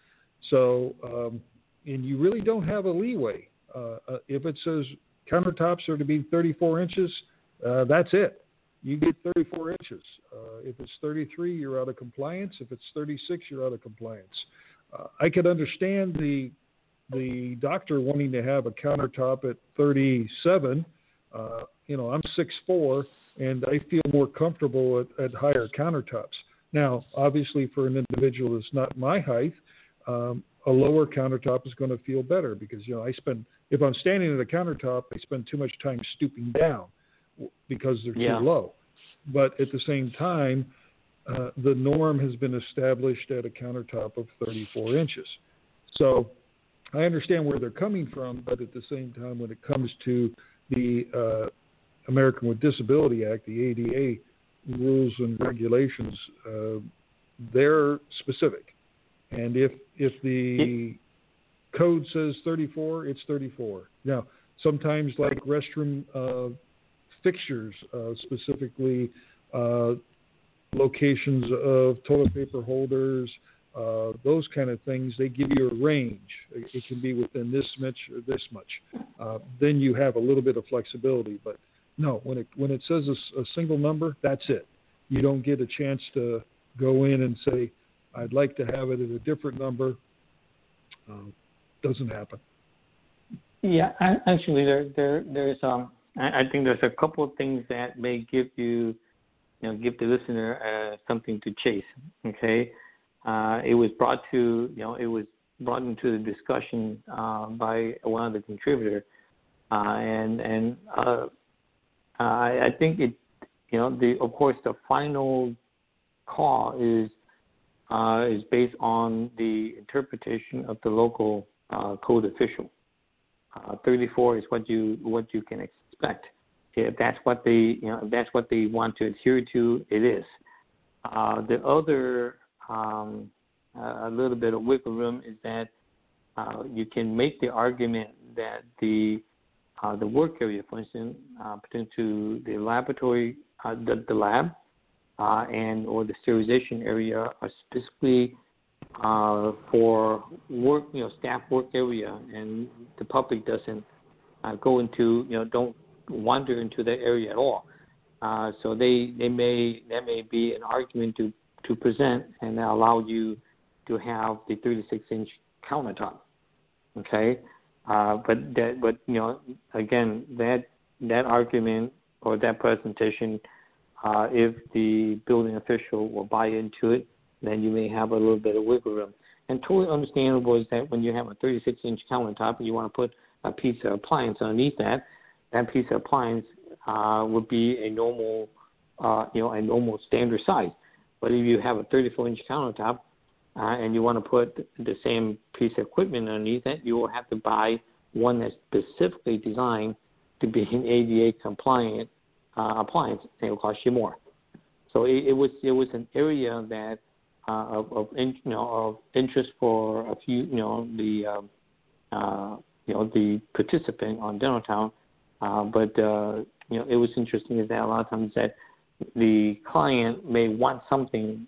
So, um, and you really don't have a leeway. Uh, uh, if it says countertops are to be thirty-four inches, uh, that's it. You get thirty-four inches. Uh, if it's thirty-three, you're out of compliance. If it's thirty-six, you're out of compliance. Uh, I could understand the the doctor wanting to have a countertop at thirty-seven. Uh, you know, I'm six foot four, and I feel more comfortable at, at higher countertops. Now, obviously, for an individual that's not my height, um, a lower countertop is going to feel better because, you know, I spend, if I'm standing at a countertop, I spend too much time stooping down because they're yeah. too low. But at the same time, uh, the norm has been established at a countertop of thirty-four inches. So I understand where they're coming from, but at the same time, when it comes to the uh, American with Disability Act, the A D A rules and regulations, uh, they're specific. And if if the code says thirty-four, it's thirty-four. Now, sometimes like restroom uh, fixtures, uh, specifically uh, locations of toilet paper holders, uh, those kind of things, they give you a range. It, it can be within this much or this much. Uh, then you have a little bit of flexibility. But no, when it when it says a, a single number, that's it. You don't get a chance to go in and say, I'd like to have it at a different number. Um, doesn't happen. Yeah, I, actually, there there there's um I, I think there's a couple of things that may give you, you know, give the listener uh, something to chase. Okay, uh, it was brought to you know it was brought into the discussion uh, by one of the contributors, uh, and and uh, I, I think it you know the of course the final call is. Uh, is based on the interpretation of the local uh, code official. Uh, thirty-four is what you what you can expect. If that's what they you know if that's what they want to adhere to, it is. Uh, the other um, uh, a little bit of wiggle room is that uh, you can make the argument that the uh, the work area, for instance, uh, pertaining to the laboratory, uh, the, the lab. Uh, and or the sterilization area are specifically uh, for work, you know, staff work area, and the public doesn't uh, go into, you know, don't wander into that area at all. Uh, so they, they may that may be an argument to, to present and allow you to have the thirty-six inch countertop. Okay, uh, but that but you know again that that argument or that presentation. Uh, if the building official will buy into it, then you may have a little bit of wiggle room. And totally understandable is that when you have a thirty-six inch countertop and you want to put a piece of appliance underneath that, that piece of appliance uh, would be a normal uh, you know, a normal standard size. But if you have a thirty-four inch countertop uh, and you want to put the same piece of equipment underneath it, you will have to buy one that's specifically designed to be an A D A compliant uh, appliance, and it will cost you more. So it, it was it was an area that uh, of, of in, you know of interest for a few you know the um, uh, you know the participant on Dentaltown, uh, but uh, you know it was interesting is that a lot of times that the client may want something,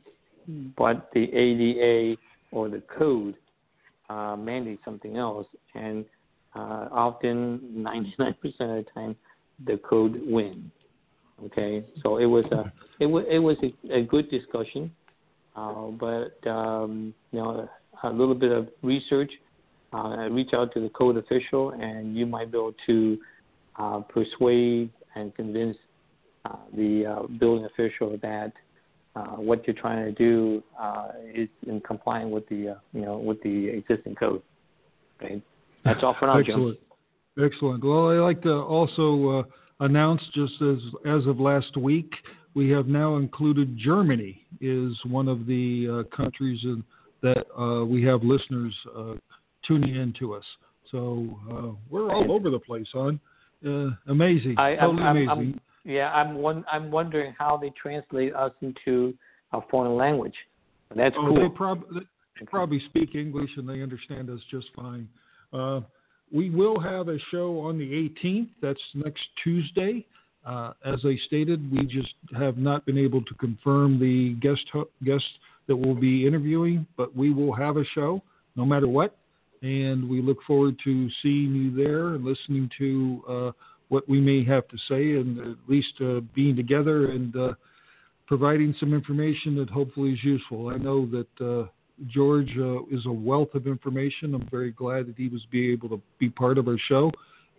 but the A D A or the code uh, mandates something else, and uh, often ninety-nine percent of the time the code wins. Okay, so it was a it was it was a, a good discussion, uh, but um, you know a little bit of research. Uh, reach out to the code official, and you might be able to uh, persuade and convince uh, the uh, building official that uh, what you're trying to do uh, is in compliance with the uh, you know with the existing code. Okay, that's all for now, Excellent. Jim. Excellent. Well, I'd like to also uh, announce, just as as of last week, we have now included Germany is one of the uh, countries in, that uh, we have listeners uh, tuning in to us. So uh, we're all over the place, hon. Uh, amazing. I, totally I'm, amazing. I'm, yeah, I'm one, I'm wondering how they translate us into a foreign language. That's oh, cool. They, prob- they probably speak English and they understand us just fine. Uh, we will have a show on the eighteenth. That's next Tuesday. Uh, as I stated, we just have not been able to confirm the guest ho- guest that we'll be interviewing, but we will have a show no matter what. And we look forward to seeing you there and listening to uh, what we may have to say, and at least uh, being together and uh, providing some information that hopefully is useful. I know that uh, George uh, is a wealth of information. I'm very glad that he was be able to be part of our show.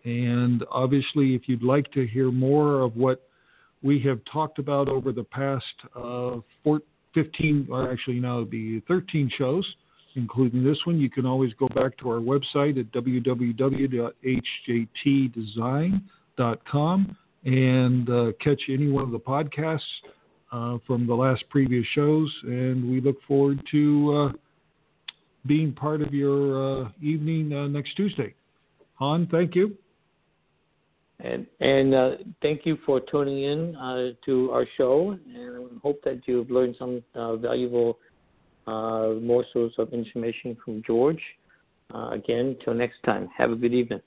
And obviously, if you'd like to hear more of what we have talked about over the past uh, four, fifteen, or actually now it'll be thirteen shows, including this one, you can always go back to our website at w w w dot h j t design dot com and uh, catch any one of the podcasts uh, from the last previous shows. And we look forward to uh, being part of your uh, evening uh, next Tuesday. Han, thank you. And, and uh, thank you for tuning in uh, to our show. And I hope that you've learned some uh, valuable Uh, more source of information from George. Uh, again, till next time. Have a good evening.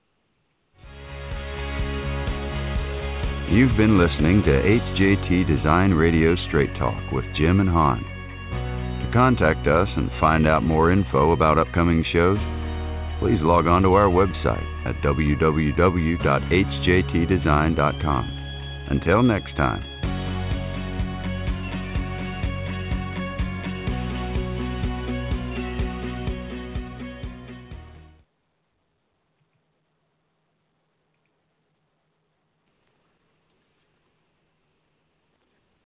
You've been listening to H J T Design Radio Straight Talk with Jim and Han. To contact us and find out more info about upcoming shows, please log on to our website at w w w dot h j t design dot com. Until next time.